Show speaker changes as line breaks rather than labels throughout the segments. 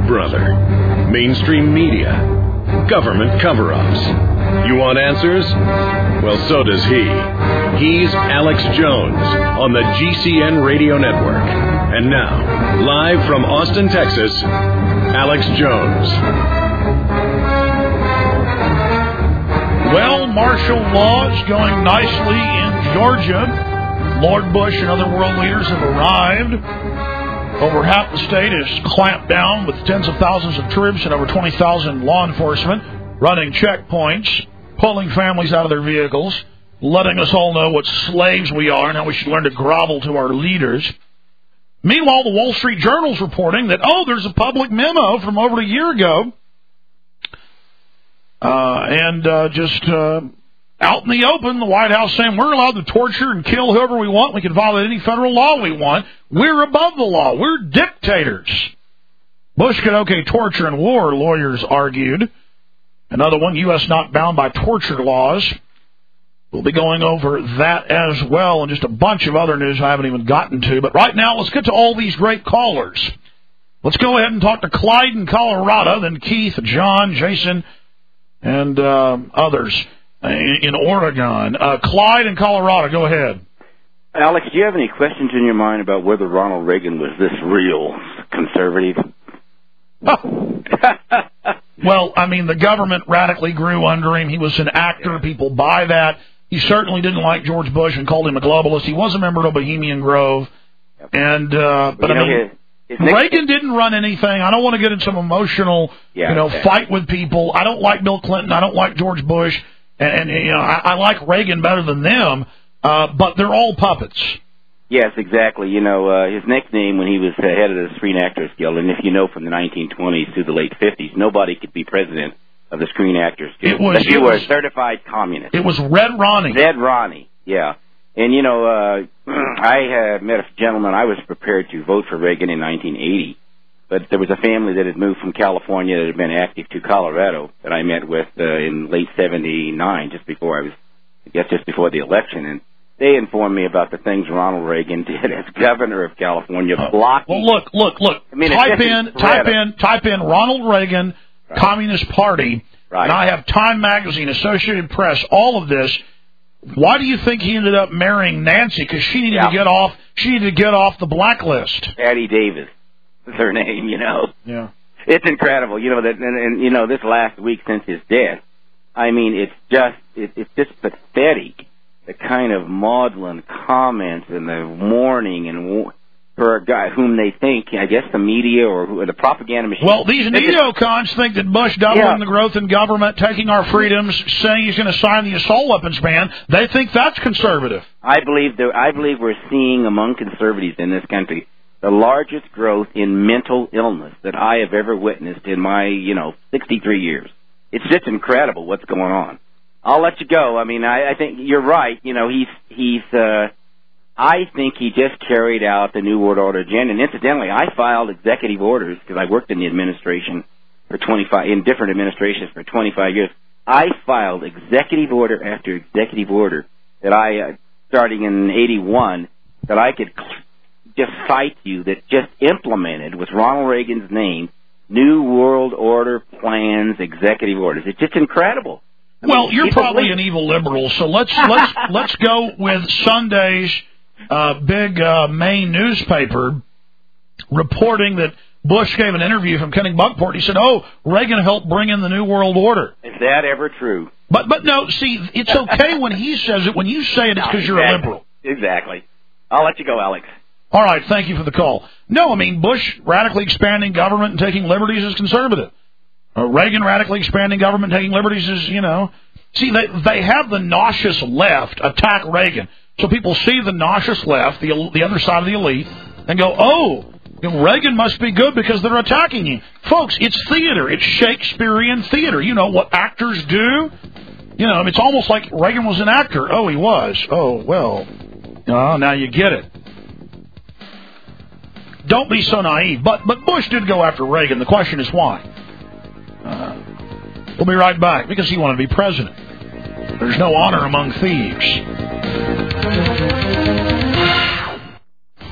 brother. Mainstream media. Government cover-ups. You want answers? Well, so does he. He's Alex Jones on the GCN Radio Network. And now, live from Austin, Texas, Alex Jones.
Well, martial law is going nicely in Georgia. Lord Bush and other world leaders have arrived. Over half the state is clamped down with tens of thousands of troops and over 20,000 law enforcement running checkpoints, pulling families out of their vehicles, letting us all know what slaves we are and how we should learn to grovel to our leaders. Meanwhile, the Wall Street Journal's reporting that, there's a public memo from over a year ago, out in the open, the White House saying we're allowed to torture and kill whoever we want. We can violate any federal law we want. We're above the law. We're dictators. Bush could okay torture and war, lawyers argued. Another one, U.S. not bound by torture laws. We'll be going over that as well and just a bunch of other news I haven't even gotten to. But right now, let's get to all these great callers. Let's go ahead and talk to Clyde in Colorado, then Keith, John, Jason, and others in Oregon. Clyde in Colorado, go ahead.
Alex, do you have any questions in your mind about whether Ronald Reagan was this real conservative?
Well, I mean, the government radically grew under him. He was an actor. People buy that. He certainly didn't like George Bush and called him a globalist. He was a member of Bohemian Grove. And, but I mean, Reagan didn't run anything. I don't want to get in some emotional, fight with people. I don't like Bill Clinton. I don't like George Bush. And I like Reagan better than them. But they're all puppets.
Yes, exactly. His nickname when he was head of the Screen Actors Guild, and if you know from the 1920s through the late 50s, nobody could be president of the Screen Actors Guild unless you were a certified communist.
It was Red Ronnie.
Red Ronnie, yeah. And, I met a gentleman. I was prepared to vote for Reagan in 1980, but there was a family that had moved from California that had been active to Colorado that I met with in late 79, just before the election, and they informed me about the things Ronald Reagan did as governor of California, blocking.
Well, look. I mean, type in Ronald Reagan, right. Communist Party, right. And I have Time Magazine, Associated Press, all of this. Why do you think he ended up marrying Nancy? Because she needed to get off. She needed to get off the blacklist.
Patty Davis is her name.
Yeah.
It's incredible. This last week since his death. I mean, it's just pathetic. The kind of maudlin comments and the warning and for a guy whom they think, I guess, the media or the propaganda machine.
Well, these neocons think that Bush doubling the growth in government, taking our freedoms, saying he's going to sign the assault weapons ban, they think that's conservative.
I believe we're seeing among conservatives in this country the largest growth in mental illness that I have ever witnessed in my 63 years. It's just incredible what's going on. I'll let you go. I mean, I think you're right. I think he just carried out the New World Order agenda. And incidentally, I filed executive orders because I worked in the administration in different administrations for 25 years. I filed executive order after executive order that I, starting in 81, that I could just cite you that just implemented with Ronald Reagan's name, New World Order plans, executive orders. It's just incredible.
Well, you're probably an evil liberal, so let's go with Sunday's big Maine newspaper reporting that Bush gave an interview from Kennebunkport. He said, Reagan helped bring in the New World Order.
Is that ever true?
But no, see, it's okay when he says it. When you say it, it's because you're a liberal.
Exactly. I'll let you go, Alex.
All right, thank you for the call. No, I mean, Bush radically expanding government and taking liberties is conservative. Reagan radically expanding government, taking liberties is, See, they have the nauseous left attack Reagan. So people see the nauseous left, the other side of the elite, and go, Reagan must be good because they're attacking him. Folks, it's theater. It's Shakespearean theater. You know what actors do? It's almost like Reagan was an actor. Oh, he was. Oh, well. Now you get it. Don't be so naive. But Bush did go after Reagan. The question is why. We'll be right back because he wanted to be president. There's no honor among thieves.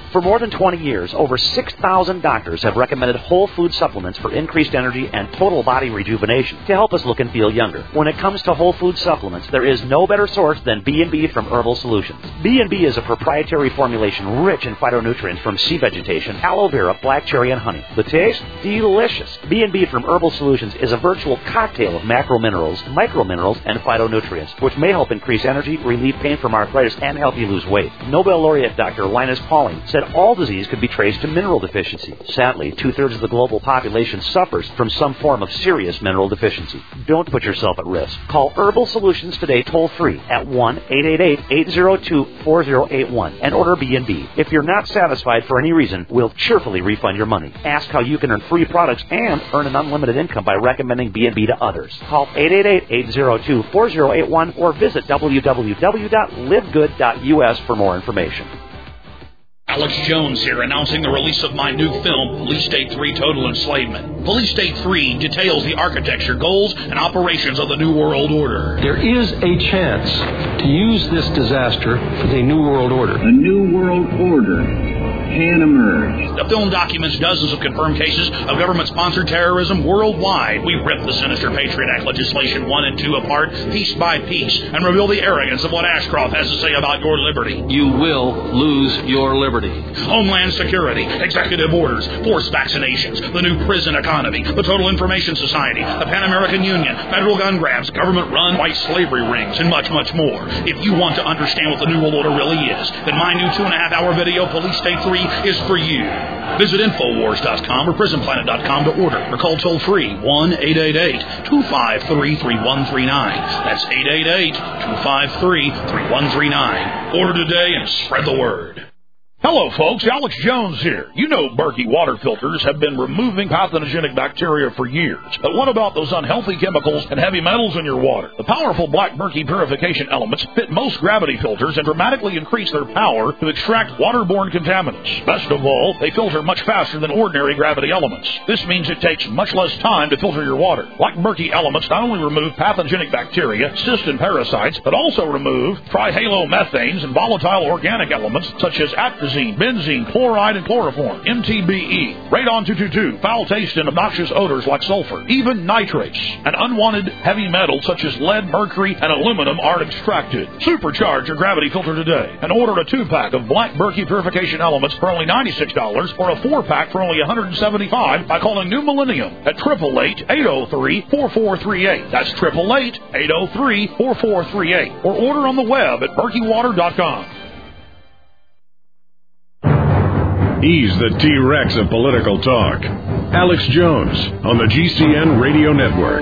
For more than 20 years, over 6,000 doctors have recommended whole food supplements for increased energy and total body rejuvenation to help us look and feel younger. When it comes to whole food supplements, there is no better source than B&B from Herbal Solutions. B&B is a proprietary formulation rich in phytonutrients from sea vegetation, aloe vera, black cherry, and honey. The taste? Delicious. B&B from Herbal Solutions is a virtual cocktail of macrominerals, microminerals, and phytonutrients, which may help increase energy, relieve pain from arthritis, and help you lose weight. Nobel laureate Dr. Linus Pauling said all disease could be traced to mineral deficiency. Sadly, 2/3 of the global population suffers from some form of serious mineral deficiency. Don't put yourself at risk. Call Herbal Solutions today toll-free at 1-888-802-4081 and order B&B. If you're not satisfied for any reason, we'll cheerfully refund your money. Ask how you can earn free products and earn an unlimited income by recommending B&B to others. Call 888-802-4081 or visit www.livegood.us for more information.
Alex Jones here, announcing the release of my new film, Police State 3 Total Enslavement. Police State 3 details the architecture, goals, and operations of the New World Order.
There is a chance to use this disaster for the New World Order.
A New World Order can emerge.
The film documents dozens of confirmed cases of government-sponsored terrorism worldwide. We rip the sinister Patriot Act legislation 1 and 2 apart, piece by piece, and reveal the arrogance of what Ashcroft has to say about your liberty.
You will lose your liberty.
Homeland Security, executive orders, forced vaccinations, the new prison economy, the Total Information Society, the Pan American Union, federal gun grabs, government-run white slavery rings, and much, much more. If you want to understand what the New World Order really is, then my new 2.5-hour video, Police State 3, is for you. Visit Infowars.com or PrisonPlanet.com to order or call toll-free 1-888-253-3139. That's 888-253-3139. Order today and spread the word. Hello, folks. Alex Jones here. You know Berkey water filters have been removing pathogenic bacteria for years. But what about those unhealthy chemicals and heavy metals in your water? The powerful Black Berkey purification elements fit most gravity filters and dramatically increase their power to extract waterborne contaminants. Best of all, they filter much faster than ordinary gravity elements. This means it takes much less time to filter your water. Black Berkey elements not only remove pathogenic bacteria, cysts, and parasites, but also remove trihalomethanes and volatile organic elements such as atrazine, benzene, chloride, and chloroform, MTBE, radon-222, foul taste and obnoxious odors like sulfur, even nitrates, and unwanted heavy metals such as lead, mercury, and aluminum are extracted. Supercharge your gravity filter today and order a 2-pack of Black Berkey purification elements for only $96 or a 4-pack for only $175 by calling New Millennium at 888-803-4438. That's 888-803-4438. Or order on the web at berkeywater.com.
He's the T-Rex of political talk. Alex Jones on the GCN Radio Network.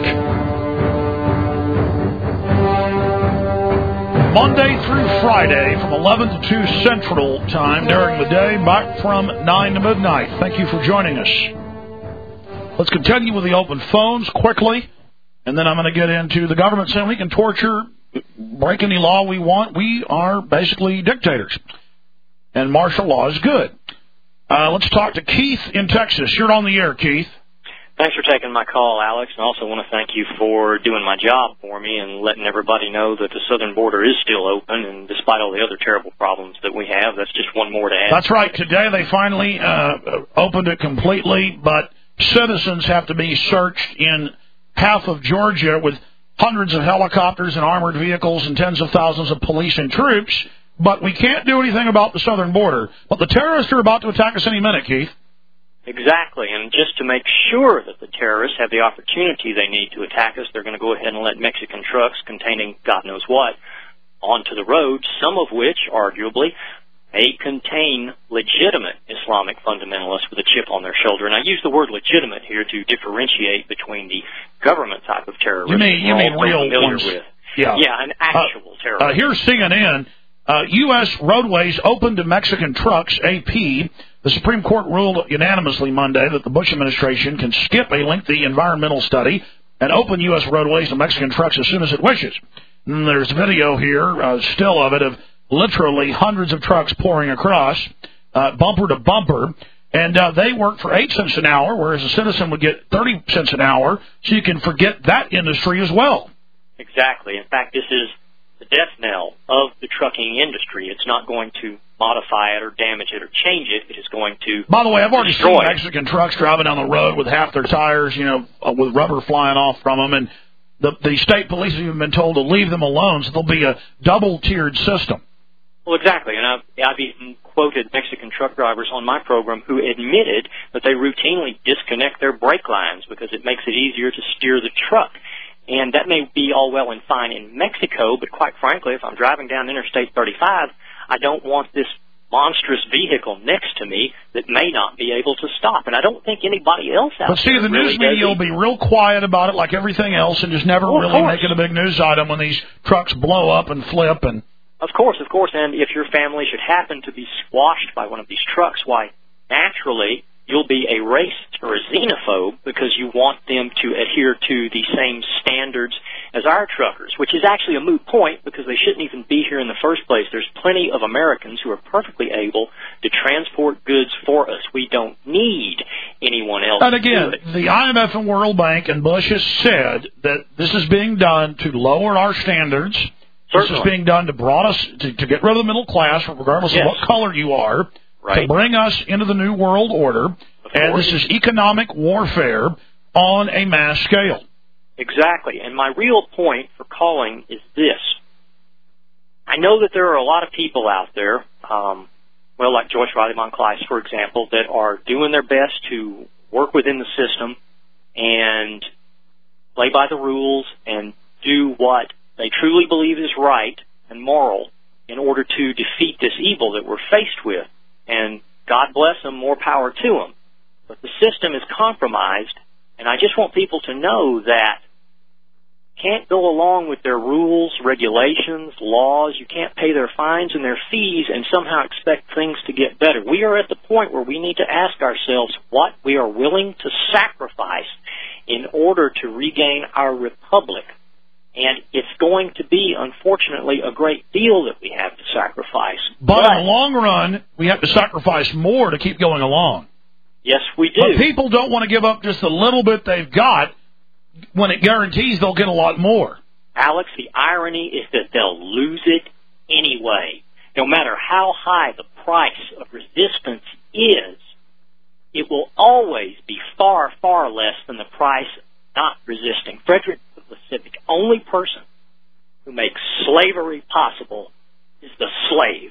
Monday through Friday from 11 to 2 Central Time during the day, back from 9 to midnight. Thank you for joining us. Let's continue with the open phones quickly, and then I'm going to get into the government saying we can torture, break any law we want. We are basically dictators, and martial law is good. Let's talk to Keith in Texas. You're on the air, Keith.
Thanks for taking my call, Alex, and I also want to thank you for doing my job for me and letting everybody know that the southern border is still open, and despite all the other terrible problems that we have, that's just one more to add.
That's right. Today they finally opened it completely, but citizens have to be searched in half of Georgia with hundreds of helicopters and armored vehicles and tens of thousands of police and troops. But we can't do anything about the southern border. But the terrorists are about to attack us any minute, Keith.
Exactly, and just to make sure that the terrorists have the opportunity they need to attack us, they're going to go ahead and let Mexican trucks containing God knows what onto the road, some of which, arguably, may contain legitimate Islamic fundamentalists with a chip on their shoulder. And I use the word legitimate here to differentiate between the government type of terrorism
you mean real ones?
With.
Yeah,
an actual terrorist.
Here's CNN. U.S. roadways open to Mexican trucks, AP. The Supreme Court ruled unanimously Monday that the Bush administration can skip a lengthy environmental study and open U.S. roadways to Mexican trucks as soon as it wishes. And there's video here, still of it, of literally hundreds of trucks pouring across, bumper to bumper. And they work for 8 cents an hour, whereas a citizen would get 30 cents an hour, so you can forget that industry as well.
Exactly. In fact, this is the death knell of the trucking industry. It's not going to modify it or damage it or change it. It is going to
By the way, I've already
destroy
seen Mexican trucks driving down the road with half their tires, with rubber flying off from them, and the state police have even been told to leave them alone, so there'll be a double-tiered system.
Well, exactly, and I've even quoted Mexican truck drivers on my program who admitted that they routinely disconnect their brake lines because it makes it easier to steer the truck. And that may be all well and fine in Mexico, but quite frankly, if I'm driving down Interstate 35, I don't want this monstrous vehicle next to me that may not be able to stop. And I don't think anybody else out there.
But see, the news media will be real quiet about it like everything else and just never really make it a big news item when these trucks blow up and flip. And
Of course. And if your family should happen to be squashed by one of these trucks, why, naturally, you'll be a racist or a xenophobe because you want them to adhere to the same standards as our truckers, which is actually a moot point because they shouldn't even be here in the first place. There's plenty of Americans who are perfectly able to transport goods for us. We don't need anyone else
and again,
to do it.
The IMF and World Bank and Bush has said that this is being done to lower our standards.
Certainly.
This is being done to to get rid of the middle class, regardless of what color you are.
Right.
To bring us into the New World Order, and this is economic warfare on a mass scale.
Exactly, and my real point for calling is this. I know that there are a lot of people out there, like Joyce Riley Monclais, for example, that are doing their best to work within the system and play by the rules and do what they truly believe is right and moral in order to defeat this evil that we're faced with. And God bless them, more power to them. But the system is compromised, and I just want people to know that you can't go along with their rules, regulations, laws. You can't pay their fines and their fees and somehow expect things to get better. We are at the point where we need to ask ourselves what we are willing to sacrifice in order to regain our republic. And it's going to be, unfortunately, a great deal that we have to sacrifice.
But in the long run, we have to sacrifice more to keep going along.
Yes, we do.
But people don't want to give up just a little bit they've got when it guarantees they'll get a lot more.
Alex, the irony is that they'll lose it anyway. No matter how high the price of resistance is, it will always be far, far less than the price of not resisting. Frederick Douglass said the only person who makes slavery possible is the slave.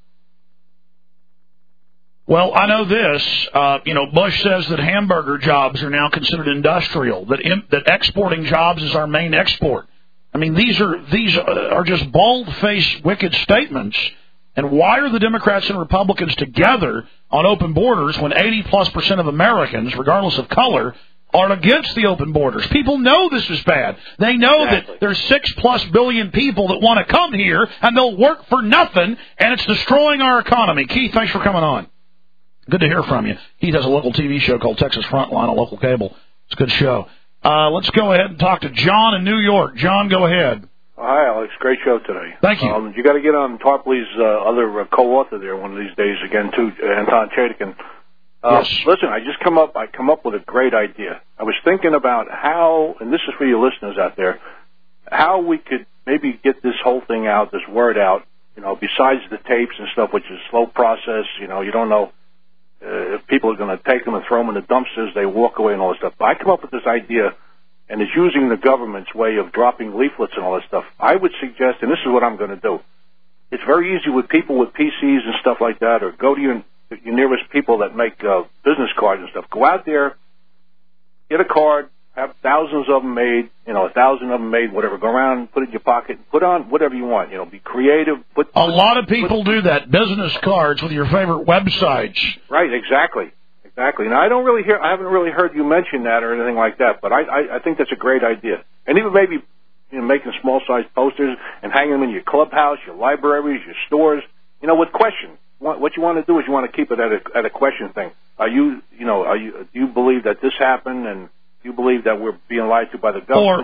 Well, I know this. Bush says that hamburger jobs are now considered industrial, that exporting jobs is our main export. I mean, these are just bald-faced, wicked statements. And why are the Democrats and Republicans together on open borders when 80+% of Americans, regardless of color, are against the open borders? People know this is bad. They know that there's 6+ billion people that want to come here, and they'll work for nothing, and it's destroying our economy. Keith, thanks for coming on. Good to hear from you. Keith has a local TV show called Texas Frontline on local cable. It's a good show. Let's go ahead and talk to John in New York. John, go ahead.
Hi, Alex. Great show today.
Thank you.
You got to get on Tarpley's other co-author there one of these days again, too, Anton Chaikin.
Yes.
Listen, I come up with a great idea. I was thinking about how, and this is for your listeners out there, how we could maybe get this whole thing out, this word out, besides the tapes and stuff, which is a slow process. You don't know if people are going to take them and throw them in the dumpsters, they walk away and all this stuff. But I come up with this idea, and it's using the government's way of dropping leaflets and all this stuff. I would suggest, and this is what I'm going to do, it's very easy with people with PCs and stuff like that, or go to your nearest people that make business cards and stuff. Go out there, get a card, have thousands of them made, 1,000 of them made, whatever. Go around, put it in your pocket, put on whatever you want. Be creative.
A lot of people do that, business cards with your favorite websites.
Right, exactly. Now, I haven't really heard you mention that or anything like that, but I think that's a great idea. And even maybe making small-sized posters and hanging them in your clubhouse, your libraries, your stores, with questions. What you want to do is you want to keep it at a question thing. Do you believe that this happened, and do you believe that we're being lied to by the government?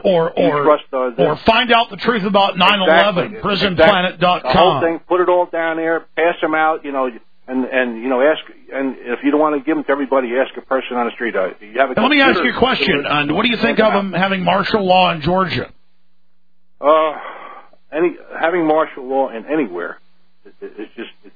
Or find out the truth about 9/11, prisonplanet.com.
The whole thing, put it all down there, pass them out, and ask, and if you don't want to give them to everybody, ask a person on the street. You have a
let me ask you a question. What do you think of them having martial law in Georgia?
Having martial law in anywhere, it's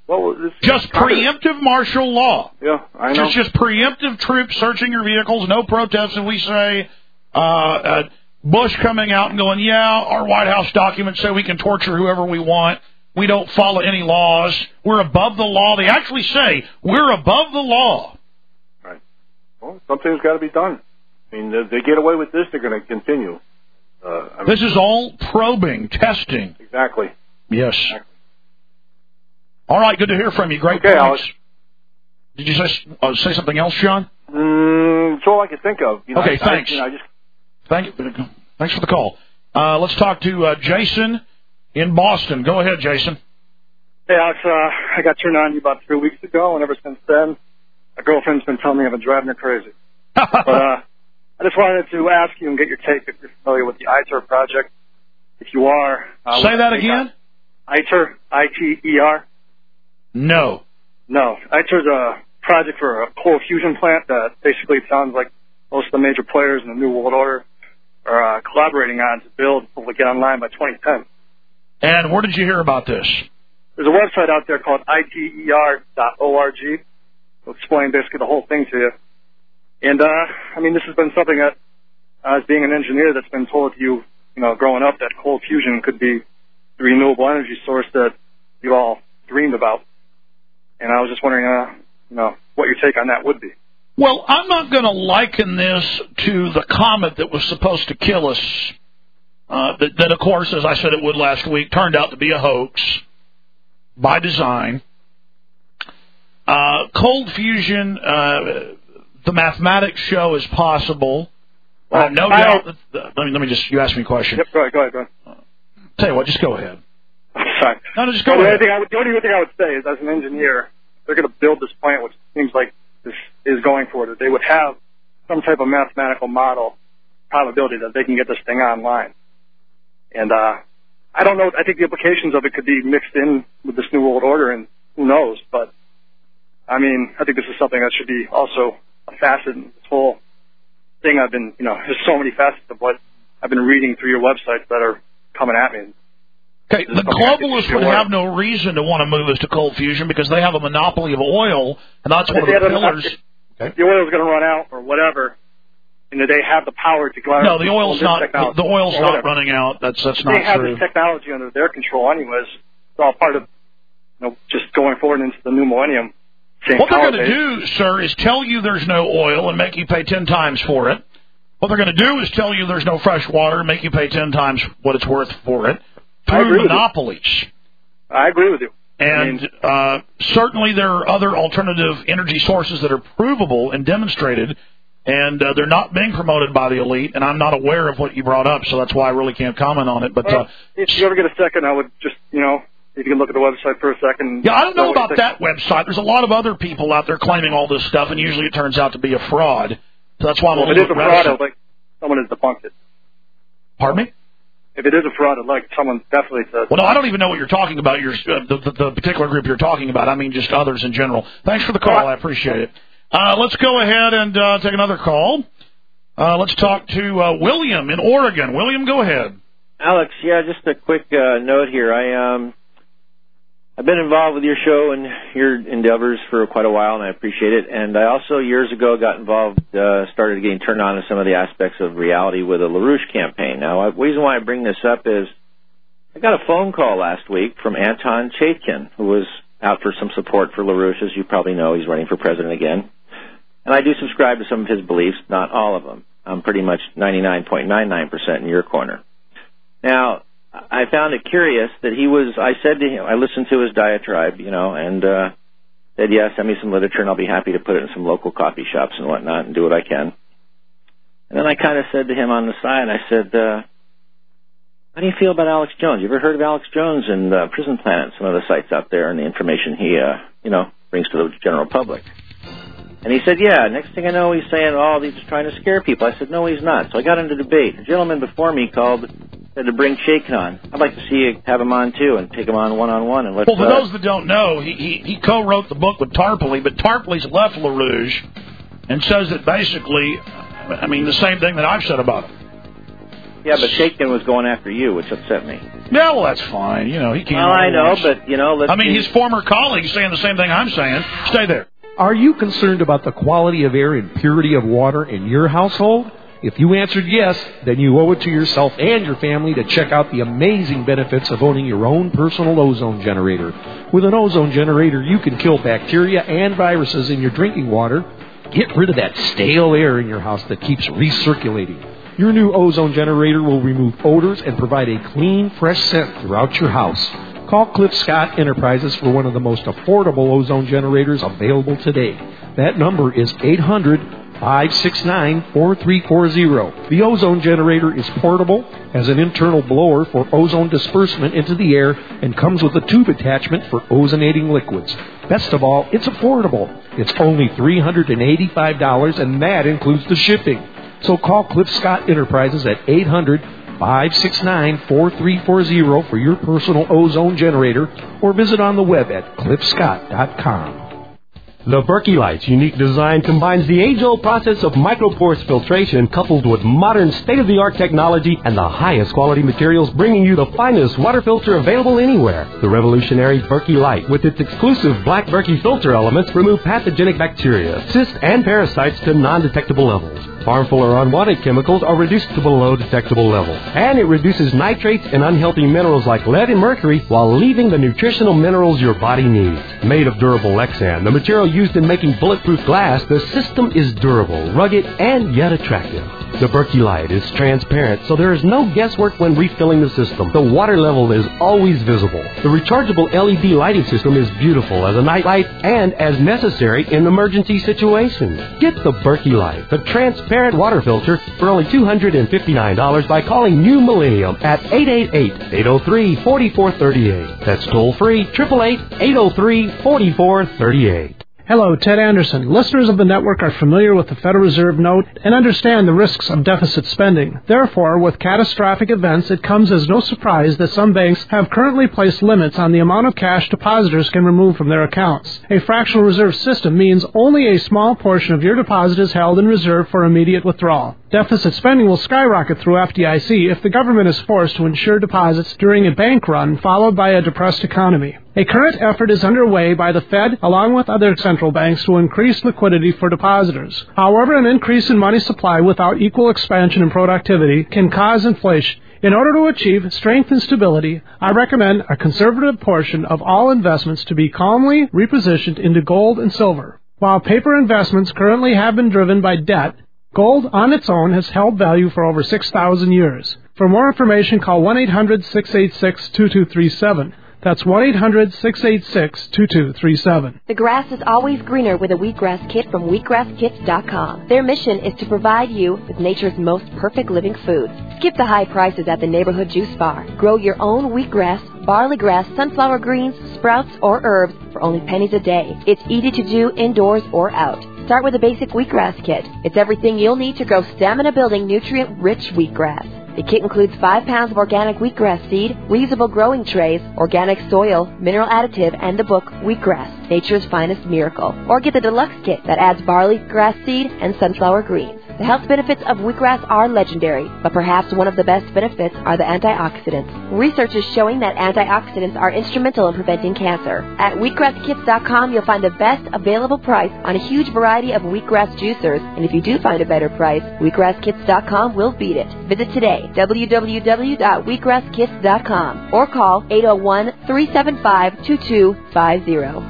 Well, this
just preemptive martial law.
Yeah, I know.
Just preemptive troops searching your vehicles, no protests, and we say Bush coming out and going, yeah, our White House documents say we can torture whoever we want. We don't follow any laws. We're above the law. They actually say we're above the law.
Right. Well, something's got to be done. I mean, if they get away with this, they're going to continue.
This is all probing, testing.
Exactly.
Yes. Exactly. All right, good to hear from you. Great
points.
Alex. Did you say something else, John?
It's all I can think of. You know,
okay, thanks. Thanks for the call. Let's talk to Jason in Boston. Go ahead, Jason.
Hey, Alex. I got turned on to you about 3 weeks ago, and ever since then, my girlfriend's been telling me I've been driving her crazy. But I just wanted to ask you and get your take if you're familiar with the ITER project. If you are...
say that again?
ITER, I-T-E-R.
No.
ITER's a project for a coal fusion plant that basically sounds like most of the major players in the New World Order are collaborating on to build, hopefully get online by 2010.
And where did you hear about this?
There's a website out there called iter.org. It'll explain basically the whole thing to you. And, I mean, this has been something that, as being an engineer that's been told to you, growing up, that coal fusion could be the renewable energy source that you all dreamed about. And I was just wondering, what your take on that would be.
Well, I'm not going to liken this to the comet that was supposed to kill us. That, of course, as I said it would last week, turned out to be a hoax by design. Cold fusion, the mathematics show is possible. No doubt. Let me just. You asked me a question.
Yep, go ahead.
Tell you what, just go ahead.
I'm sorry.
No, just go ahead.
The only thing I would say is, as an engineer, they're going to build this plant, which seems like this is going for it. They would have some type of mathematical model probability that they can get this thing online. And I don't know. I think the implications of it could be mixed in with this New World Order, and who knows. But, I mean, I think this is something that should be also a facet in this whole thing. I've been, there's so many facets of what I've been reading through your websites that are coming at me.
Okay, the globalists would have no reason to want to move us to cold fusion because they have a monopoly of oil, and that's one of the pillars.
If the oil's going to run out or whatever, and they have the power to go out.
No, the oil's not. The oil's not running out. That's not true.
They have the technology under their control, anyways. It's all part of, just going forward into the new millennium.
What they're going to do, sir, is tell you there's no oil and make you pay 10 times for it. What they're going to do is tell you there's no fresh water and make you pay 10 times what it's worth for it. Through monopolies.
I agree with you.
And certainly there are other alternative energy sources that are provable and demonstrated, and they're not being promoted by the elite, and I'm not aware of what you brought up, so that's why I really can't comment on it. But
if you ever get a second, I would just, if you can look at the website for a second.
Yeah, I don't know about that website. There's a lot of other people out there claiming all this stuff, and usually it turns out to be a fraud. So that's why I'm a little bit reticent.
If it is a fraud, I'd like someone has debunked it.
Pardon me?
If it is a fraud, I'd like someone definitely to...
Well, no, I don't even know what you're talking about, the particular group you're talking about. I mean, just others in general. Thanks for the call. I appreciate it. Let's go ahead and take another call. Let's talk to William in Oregon. William, go ahead.
Alex, just a quick note here. I've been involved with your show and your endeavors for quite a while, and I appreciate it. And I also, years ago, got involved, started getting turned on to some of the aspects of reality with the LaRouche campaign. Now, the reason why I bring this up is I got a phone call last week from Anton Chaikin, who was out for some support for LaRouche. As you probably know, he's running for president again. And I do subscribe to some of his beliefs, not all of them. I'm pretty much 99.99% in your corner. Now, I found it curious that I said to him, I listened to his diatribe, and said, send me some literature and I'll be happy to put it in some local coffee shops and whatnot and do what I can. And then I kind of said to him on the side, I said, how do you feel about Alex Jones? You ever heard of Alex Jones and Prison Planet, some of the sites out there and the information he, brings to the general public? And he said, next thing I know, he's saying, he's trying to scare people. I said, no, he's not. So I got into debate. A gentleman before me said to bring Chaikin on. I'd like to see you have him on, too, and take him on one-on-one. And let's.
Well, for those that don't know, he co-wrote the book with Tarpley, but Tarpley's left LaRouche and says that basically, the same thing that I've said about him.
Yeah, but Shakin was going after you, which upset me.
Yeah, well, that's fine. You know, he can't.
Well, I know, but, you know,
his former colleagues saying the same thing I'm saying. Stay there.
Are you concerned about the quality of air and purity of water in your household? If you answered yes, then you owe it to yourself and your family to check out the amazing benefits of owning your own personal ozone generator. With an ozone generator, you can kill bacteria and viruses in your drinking water. Get rid of that stale air in your house that keeps recirculating. Your new ozone generator will remove odors and provide a clean, fresh scent throughout your house. Call Cliff Scott Enterprises for one of the most affordable ozone generators available today. That number is 800-569-4340. The ozone generator is portable, has an internal blower for ozone disbursement into the air, and comes with a tube attachment for ozonating liquids. Best of all, it's affordable. It's only $385, and that includes the shipping. So call Cliff Scott Enterprises at 800-569-4340 for your personal ozone generator, or visit on the web at cliffscott.com.
The Berkey Light's unique design combines the age-old process of microporous filtration coupled with modern state-of-the-art technology and the highest quality materials, bringing you the finest water filter available anywhere. The revolutionary Berkey Light, with its exclusive black Berkey filter elements, remove pathogenic bacteria, cysts, and parasites to non-detectable levels. Harmful or unwanted chemicals are reduced to below detectable levels. And it reduces nitrates and unhealthy minerals like lead and mercury while leaving the nutritional minerals your body needs. Made of durable Lexan, the material used in making bulletproof glass, the system is durable, rugged, and yet attractive. The Berkey Light is transparent, so there is no guesswork when refilling the system. The water level is always visible. The rechargeable LED lighting system is beautiful as a night light and as necessary in emergency situations. Get the Berkey Light, the transparent water filter, for only $259 by calling New Millennium at 888-803-4438. That's toll free, 888-803-4438.
Hello, Ted Anderson. Listeners of the network are familiar with the Federal Reserve note and understand the risks of deficit spending. Therefore, with catastrophic events, it comes as no surprise that some banks have currently placed limits on the amount of cash depositors can remove from their accounts. A fractional reserve system means only a small portion of your deposit is held in reserve for immediate withdrawal. Deficit spending will skyrocket through FDIC if the government is forced to insure deposits during a bank run followed by a depressed economy. A current effort is underway by the Fed along with other central banks to increase liquidity for depositors. However, an increase in money supply without equal expansion in productivity can cause inflation. In order to achieve strength and stability, I recommend a conservative portion of all investments to be calmly repositioned into gold and silver. While paper investments currently have been driven by debt, gold on its own has held value for over 6,000 years. For more information, call 1-800-686-2237. That's 1-800-686-2237.
The grass is always greener with a wheatgrass kit from wheatgrasskits.com. Their mission is to provide you with nature's most perfect living food. Skip the high prices at the neighborhood juice bar. Grow your own wheatgrass, barley grass, sunflower greens, sprouts, or herbs for only pennies a day. It's easy to do indoors or out. Start with a basic wheatgrass kit. It's everything you'll need to grow stamina-building, nutrient-rich wheatgrass. The kit includes 5 pounds of organic wheatgrass seed, reusable growing trays, organic soil, mineral additive, and the book Wheatgrass, Nature's Finest Miracle. Or get the deluxe kit that adds barley, grass seed, and sunflower greens. The health benefits of wheatgrass are legendary, but perhaps one of the best benefits are the antioxidants. Research is showing that antioxidants are instrumental in preventing cancer. At wheatgrasskits.com, you'll find the best available price on a huge variety of wheatgrass juicers, and if you do find a better price, wheatgrasskits.com will beat it. Visit today, www.wheatgrasskits.com, or call 801-375-2250.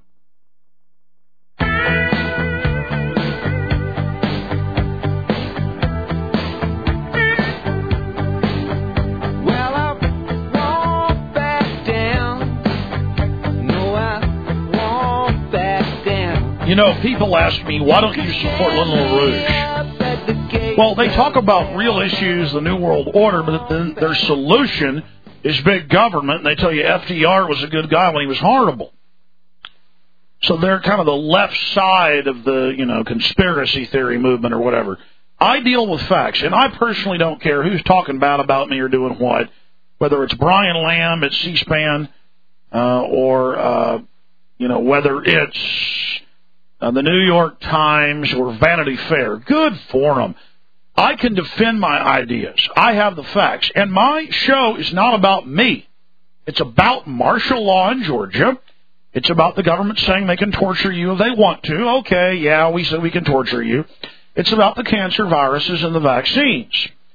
You know, people ask me, why don't you support Lyndon LaRouche? Well, they talk about real issues, the New World Order, but then their solution is big government, and they tell you FDR was a good guy when he was horrible. So they're kind of the left side of the, conspiracy theory movement or whatever. I deal with facts, and I personally don't care who's talking bad about me or doing what, whether it's Brian Lamb at C-SPAN or whether it's the New York Times or Vanity Fair. Good for them. I can defend my ideas. I have the facts. And my show is not about me. It's about martial law in Georgia. It's about the government saying they can torture you if they want to. Okay, yeah, we said we can torture you. It's about the cancer viruses and the vaccines.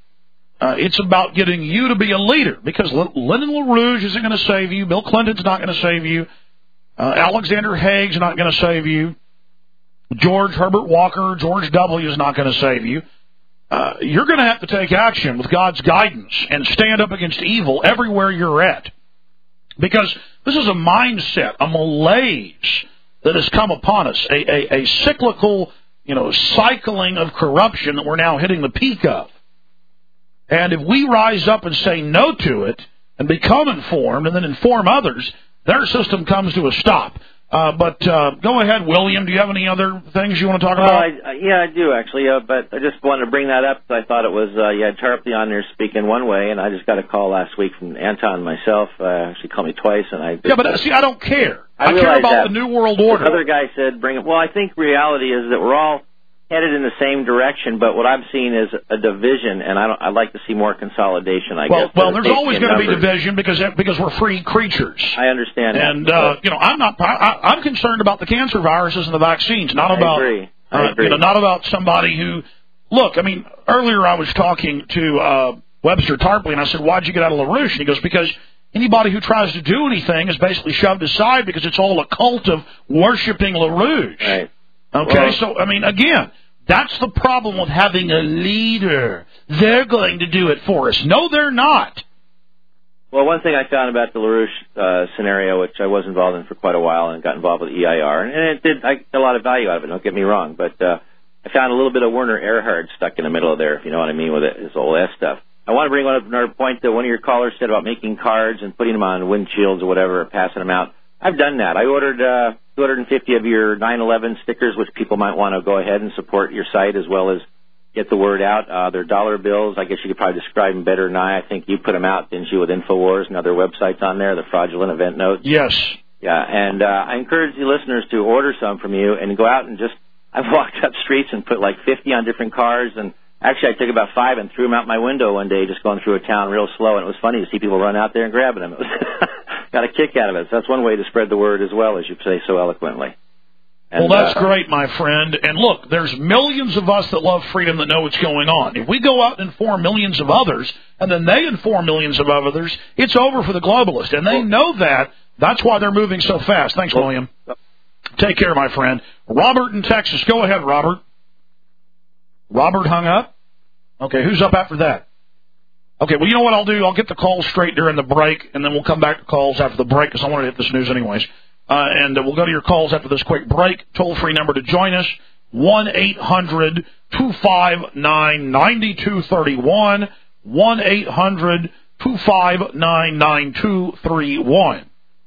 It's about getting you to be a leader, because Lyndon LaRouche isn't going to save you. Bill Clinton's not going to save you. Alexander Haig's not going to save you. George Herbert Walker, George W. is not going to save you. You're going to have to take action with God's guidance and stand up against evil everywhere you're at. Because this is a mindset, a malaise that has come upon us, a cyclical, cycling of corruption that we're now hitting the peak of. And if we rise up and say no to it and become informed and then inform others, their system comes to a stop. But go ahead, William. Do you have any other things you want to talk about?
I do, actually. But I just wanted to bring that up. I thought it was, you had Tarpley on there speaking one way, and I just got a call last week from Anton myself. Actually called me twice. And yeah,
but see, I don't care. I care about the New World Order.
The other guy said bring it. Well, I think reality is that we're all headed in the same direction, but what I'm seeing is a division, and I'd like to see more consolidation, I guess.
Well, there's always going to be division because we're free creatures.
I understand that.
And, I'm concerned about the cancer viruses and the vaccines, not about,
I agree.
Not about somebody who, look, earlier I was talking to Webster Tarpley, and I said, why'd you get out of LaRouche? And he goes, because anybody who tries to do anything is basically shoved aside because it's all a cult of worshiping LaRouche.
Right.
Okay, so, again, that's the problem with having a leader. They're going to do it for us. No, they're not.
Well, one thing I found about the LaRouche scenario, which I was involved in for quite a while and got involved with EIR, and I got a lot of value out of it, don't get me wrong, but I found a little bit of Werner Erhard stuck in the middle of there, if you know what I mean, with his old S stuff. I want to bring up another point that one of your callers said about making cards and putting them on windshields or whatever, or passing them out. I've done that. I ordered 250 of your 9/11 stickers, which people might want to go ahead and support your site as well as get the word out. They're dollar bills. I guess you could probably describe them better than I think you put them out, didn't you, with InfoWars and other websites on there, the fraudulent event notes?
Yes.
Yeah, and I encourage the listeners to order some from you and go out and I've walked up streets and put like 50 on different cars, and actually I took about 5 and threw them out my window one day just going through a town real slow, and it was funny to see people run out there and grabbing them. It was got a kick out of it. So that's one way to spread the word as well, as you say so eloquently.
And, well, that's great, my friend. And look, there's millions of us that love freedom that know what's going on. If we go out and inform millions of others, and then they inform millions of others, it's over for the globalists. And they know that. That's why they're moving so fast. Thanks, William. Take care, my friend. Robert in Texas. Go ahead, Robert. Robert hung up? Okay, who's up after that? Okay, well, you know what I'll do? I'll get the calls straight during the break, and then we'll come back to calls after the break because I want to hit this news anyways. And we'll go to your calls after this quick break. Toll-free number to join us, 1-800-259-9231, 1-800-259-9231.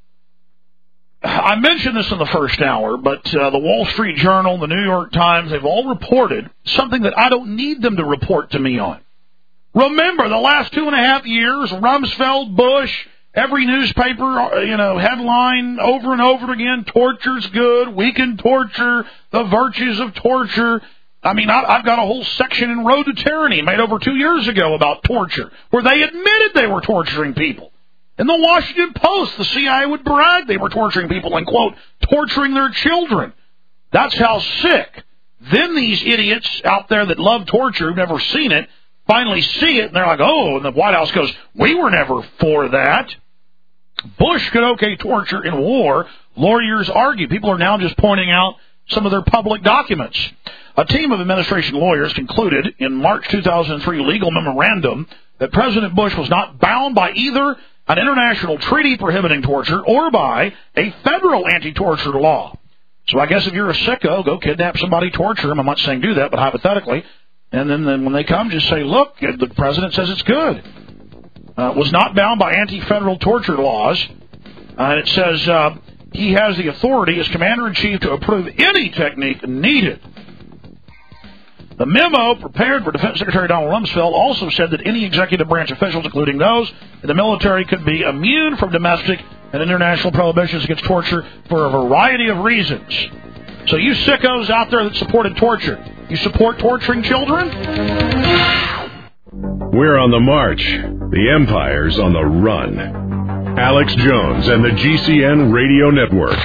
I mentioned this in the first hour, but the Wall Street Journal, the New York Times, they've all reported something that I don't need them to report to me on. Remember, the last 2.5 years, Rumsfeld, Bush, every newspaper, headline over and over again, torture's good, we can torture, the virtues of torture. I've got a whole section in Road to Tyranny made over 2 years ago about torture, where they admitted they were torturing people. In the Washington Post, the CIA would brag they were torturing people and, quote, torturing their children. That's how sick. Then these idiots out there that love torture, who've never seen it, finally see it, and they're like, oh, and the White House goes, we were never for that. Bush could okay torture in war, lawyers argue. People are now just pointing out some of their public documents. A team of administration lawyers concluded in March 2003 legal memorandum that President Bush was not bound by either an international treaty prohibiting torture or by a federal anti-torture law. So I guess if you're a sicko, go kidnap somebody, torture them. I'm not saying do that, but hypothetically. And then when they come, just say, look, the president says it's good. Was not bound by anti-federal torture laws. And it says he has the authority as commander-in-chief to approve any technique needed. The memo prepared for Defense Secretary Donald Rumsfeld also said that any executive branch officials, including those in the military, could be immune from domestic and international prohibitions against torture for a variety of reasons. So you sickos out there that supported torture, You support torturing children?
We're on the march. The Empire's on the run. Alex Jones and the GCN Radio Network.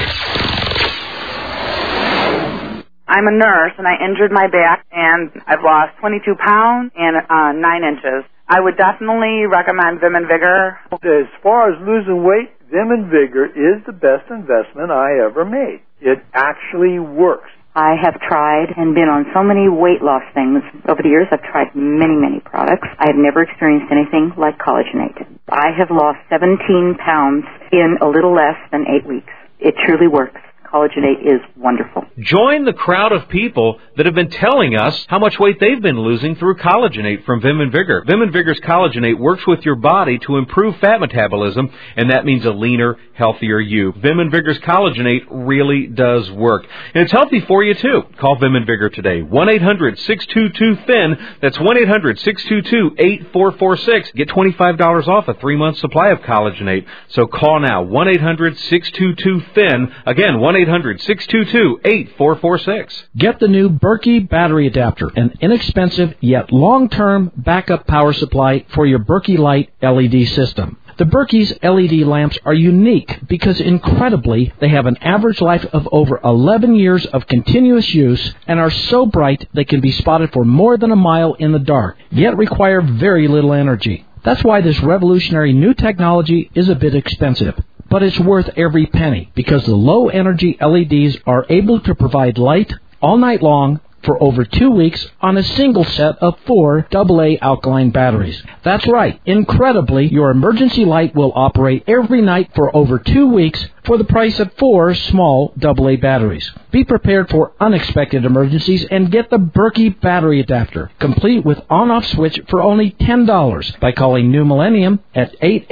I'm a nurse, and I injured my back, and I've lost 22 pounds and 9 inches. I would definitely recommend Vim and Vigor.
As far as losing weight, Vim and Vigor is the best investment I ever made. It actually works.
I have tried and been on so many weight loss things. Over the years, I've tried many, many products. I have never experienced anything like Collagenate. I have lost 17 pounds in a little less than 8 weeks. It truly works. Collagenate is wonderful.
Join the crowd of people that have been telling us how much weight they've been losing through Collagenate from Vim and Vigor. Vim and Vigor's Collagenate works with your body to improve fat metabolism, and that means a leaner, healthier you. Vim and Vigor's Collagenate really does work. And it's healthy for you, too. Call Vim and Vigor today. 1-800-622-THIN. That's 1-800-622-8446. Get $25 off a 3-month supply of Collagenate. So call now. 1-800-622-THIN. Again, 1-800-622-8446.
Get the new Berkey battery adapter, an inexpensive yet long-term backup power supply for your Berkey Light LED system. The Berkey's LED lamps are unique because, incredibly, they have an average life of over 11 years of continuous use and are so bright they can be spotted for more than a mile in the dark, yet require very little energy. That's why this revolutionary new technology is a bit expensive. But it's worth every penny because the low-energy LEDs are able to provide light all night long for over 2 weeks on a single set of 4 AA alkaline batteries. That's right. Incredibly, your emergency light will operate every night for over 2 weeks for the price of 4 small AA batteries. Be prepared for unexpected emergencies and get the Berkey battery adapter, complete with on-off switch for only $10 by calling New Millennium at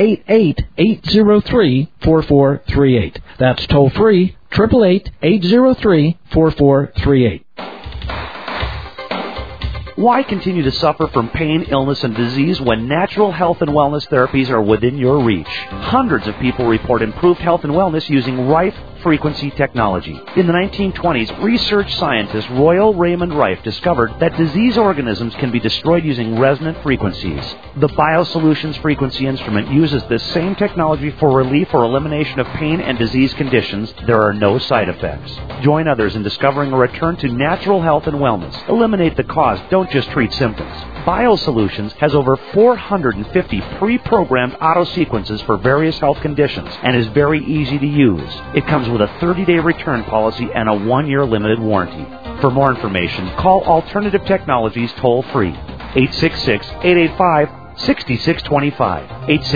888-803-4438. That's toll-free, 888-803-4438.
Why continue to suffer from pain, illness, and disease when natural health and wellness therapies are within your reach? Hundreds of people report improved health and wellness using Rife frequency technology. In the 1920s, research scientist Royal Raymond Rife discovered that disease organisms can be destroyed using resonant frequencies. The BioSolutions frequency instrument uses this same technology for relief or elimination of pain and disease conditions. There are no side effects. Join others in discovering a return to natural health and wellness. Eliminate the cause. Don't just treat symptoms. BioSolutions has over 450 pre-programmed auto-sequences for various health conditions and is very easy to use. It comes with a 30-day return policy and a 1-year limited warranty. For more information, call Alternative Technologies toll-free, 866-885-6625,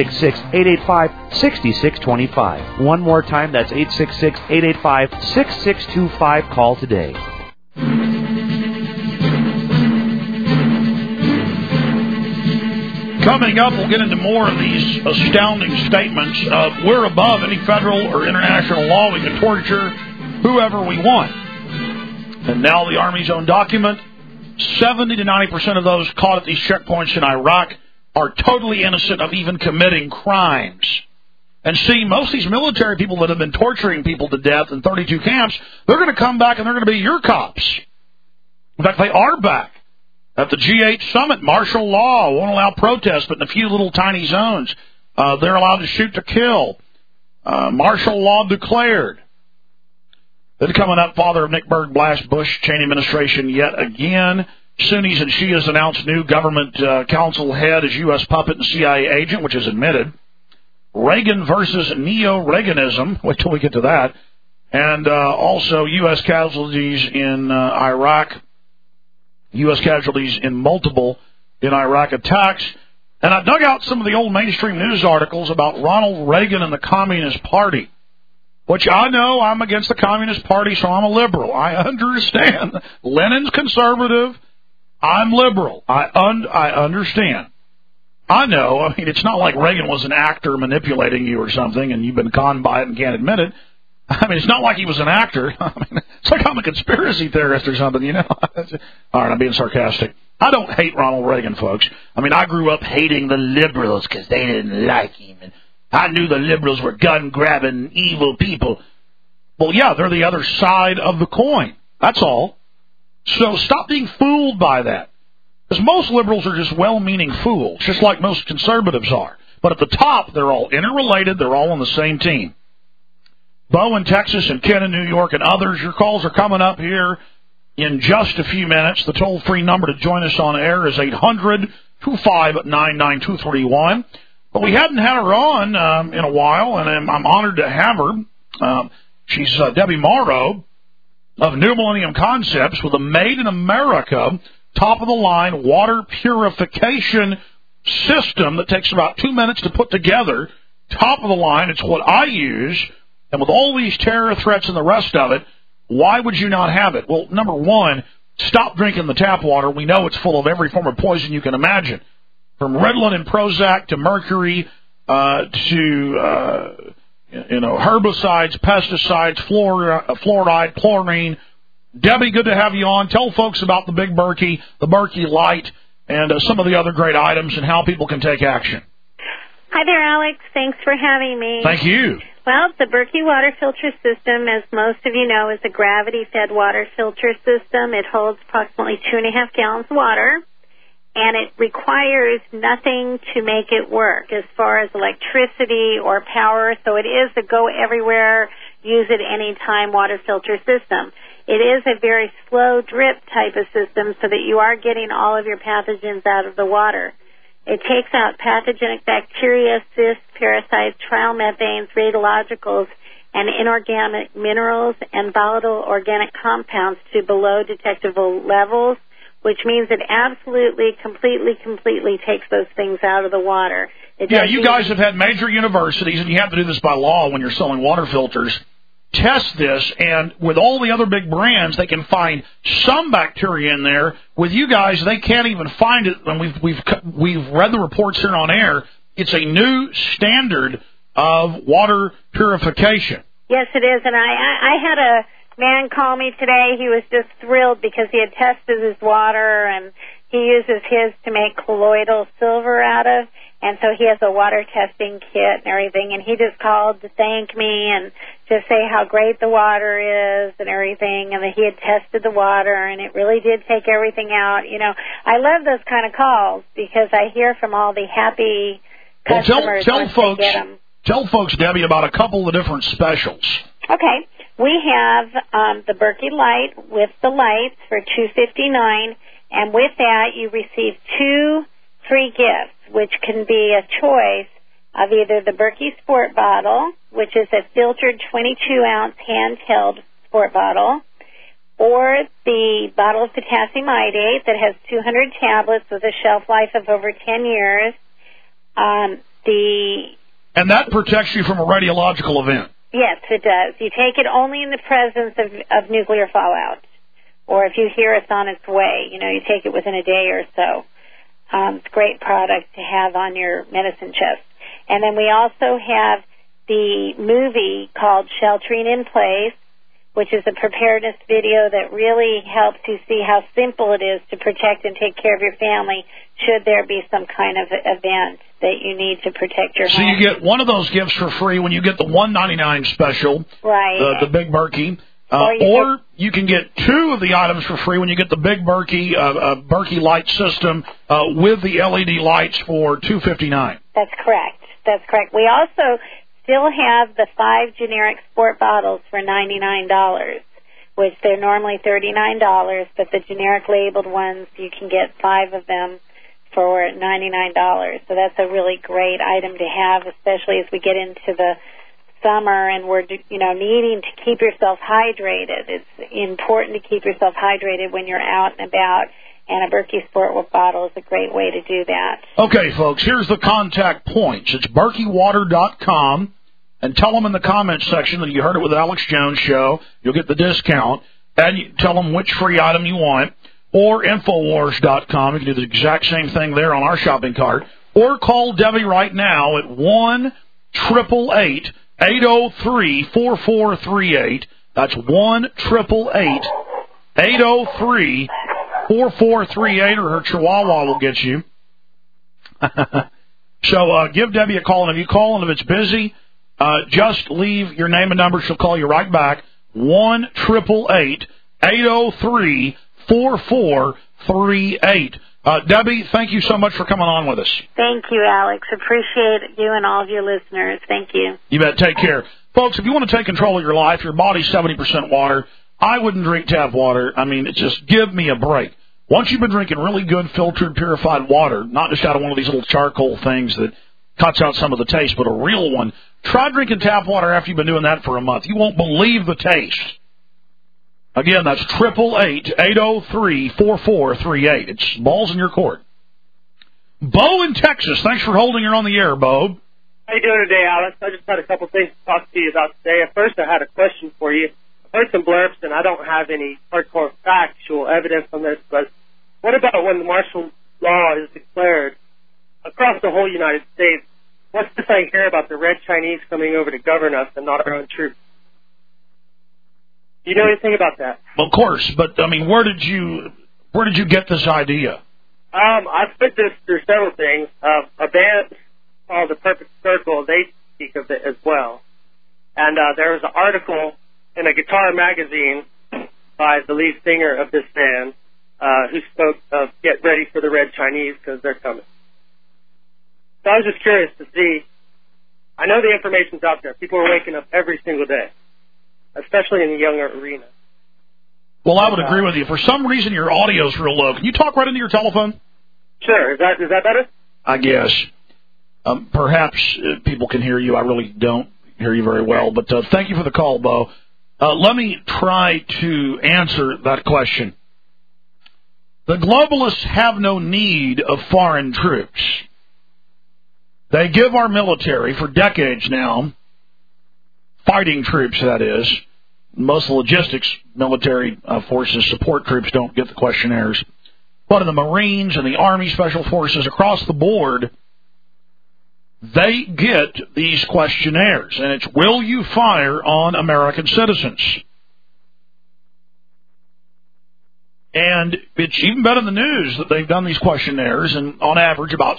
866-885-6625. One more time, that's 866-885-6625. Call today.
Coming up, we'll get into more of these astounding statements. We're above any federal or international law. We can torture whoever we want. And now the Army's own document, 70 to 90% of those caught at these checkpoints in Iraq are totally innocent of even committing crimes. And see, most of these military people that have been torturing people to death in 32 camps, they're going to come back and they're going to be your cops. In fact, they are back. At the G8 summit, martial law won't allow protests, but in a few little tiny zones, they're allowed to shoot to kill. Martial law declared. Then coming up, father of Nick Berg blasts Bush Cheney administration yet again. Sunnis and Shias announced new government council head as U.S. puppet and CIA agent, which is admitted. Reagan versus neo-Reaganism. Wait till we get to that. And also U.S. casualties in Iraq. U.S. casualties in multiple in Iraq attacks. And I dug out some of the old mainstream news articles about Ronald Reagan and the Communist Party, which I know I'm against the Communist Party, so I'm a liberal. I understand. Lenin's conservative. I'm liberal. I understand. I know. I mean, it's not like Reagan was an actor manipulating you or something and you've been conned by it and can't admit it. I mean, it's not like he was an actor. I mean, it's like I'm a conspiracy theorist or something, you know. All right, I'm being sarcastic. I don't hate Ronald Reagan, folks. I mean, I grew up hating the liberals because they didn't like him. And I knew the liberals were gun-grabbing, evil people. Well, yeah, they're the other side of the coin. That's all. So stop being fooled by that. Because most liberals are just well-meaning fools, just like most conservatives are. But at the top, they're all interrelated. They're all on the same team. Bo in Texas and Ken in New York and others, your calls are coming up here in just a few minutes. The toll-free number to join us on air is 800-259-9231. But we hadn't had her on in a while, and I'm honored to have her. She's Debbie Morrow of New Millennium Concepts with a made-in-America, top-of-the-line water purification system that takes about 2 minutes to put together. Top-of-the-line, it's what I use. And with all these terror threats and the rest of it, why would you not have it? Well, number one, stop drinking the tap water. We know it's full of every form of poison you can imagine, from Ritalin and Prozac to mercury to herbicides, pesticides, fluoride, chlorine. Debbie, good to have you on. Tell folks about the Big Berkey, the Berkey Light, and some of the other great items and how people can take action.
Hi there, Alex. Thanks for having me.
Thank you.
Well, the Berkey water filter system, as most of you know, is a gravity-fed water filter system. It holds approximately 2.5 gallons of water, and it requires nothing to make it work as far as electricity or power. So it is a go-everywhere, use-it-anytime water filter system. It is a very slow drip type of system so that you are getting all of your pathogens out of the water. It takes out pathogenic bacteria, cysts, parasites, trimethanes, radiologicals, and inorganic minerals and volatile organic compounds to below detectable levels, which means it absolutely, completely takes those things out of the water.
Yeah, you guys have had major universities, and you have to do this by law when you're selling water filters, test this, and with all the other big brands, they can find some bacteria in there. With you guys, they can't even find it. And we've read the reports here on air. It's a new standard of water purification.
Yes, it is. And I had a man call me today. He was just thrilled because he had tested his water, and he uses his to make colloidal silver out of. And so he has a water testing kit and everything, and he just called to thank me and just say how great the water is and everything, and that he had tested the water, and it really did take everything out. You know, I love those kind of calls because I hear from all the happy customers.
Tell folks, Debbie, about a couple of different specials.
Okay. We have the Berkey Light with the lights for $259, and with that you receive 2 free gifts, which can be a choice of either the Berkey Sport Bottle, which is a filtered 22-ounce handheld sport bottle, or the bottle of potassium iodate that has 200 tablets with a shelf life of over 10 years.
And that protects you from a radiological event.
Yes, it does. You take it only in the presence of nuclear fallout, or if you hear it's on its way. You know, you take it within a day or so. It's a great product to have on your medicine chest. And then we also have the movie called Sheltering in Place, which is a preparedness video that really helps you see how simple it is to protect and take care of your family should there be some kind of event that you need to protect your home.
So you get one of those gifts for free when you get the $199 special,
right?
The Big Berkey. Or you can get 2 of the items for free when you get the Big Berkey Berkey Light System with the LED lights for $259.
That's correct. That's correct. We also still have the 5 generic sport bottles for $99, which they're normally $39, but the generic labeled ones, you can get 5 of them for $99. So that's a really great item to have, especially as we get into the summer and we're, needing to keep yourself hydrated. It's important to keep yourself hydrated when you're out and about, and a Berkey Sport bottle is a great way to do that.
Okay, folks, here's the contact points. It's BerkeyWater.com, and tell them in the comments section that you heard it with the Alex Jones Show. You'll get the discount, and you tell them which free item you want, or Infowars.com. You can do the exact same thing there on our shopping cart, or call Debbie right now at 1-888-803-4438. That's 1-888-803-4438, or her Chihuahua will get you. So give Debbie a call, and if you call and if it's busy, just leave your name and number. She'll call you right back. 1-888-803-4438. 888-203-4438. Debbie, thank you so much for coming on with us.
Thank you, Alex. Appreciate you and all of your listeners. Thank you.
You bet. Take care. Folks, if you want to take control of your life, your body's 70% water. I wouldn't drink tap water. I mean, it's just give me a break. Once you've been drinking really good filtered, purified water, not just out of one of these little charcoal things that cuts out some of the taste, but a real one, try drinking tap water after you've been doing that for a month. You won't believe the taste. Again, that's 888-803-4438. It's balls in your court. Bo in Texas, thanks for holding her on the air, Bo.
How you doing today, Alex? I just had a couple things to talk to you about today. At first, I had a question for you. I've heard some blurbs, and I don't have any hardcore factual evidence on this, but what about when the martial law is declared across the whole United States? What's this I hear about the Red Chinese coming over to govern us and not our own troops? Do you know anything about that?
Well, of course, but I mean, where did you get this idea?
I've put this through several things. A band called The Perfect Circle, they speak of it as well. And there was an article in a guitar magazine by the lead singer of this band who spoke of get ready for the Red Chinese because they're coming. So I was just curious to see. I know the information's out there. People are waking up every single day, especially in the younger arena.
Well, I would agree with you. For some reason, your audio's real low. Can you talk right into your telephone?
Sure. Is that better?
I guess. Perhaps people can hear you. I really don't hear you very well. But thank you for the call, Bo. Let me try to answer that question. The globalists have no need of foreign troops. They give our military, for decades now, fighting troops, that is. Most logistics military forces, support troops, don't get the questionnaires. But in the Marines and the Army Special Forces across the board, they get these questionnaires. And it's, will you fire on American citizens? And it's even been in the news that they've done these questionnaires, and on average about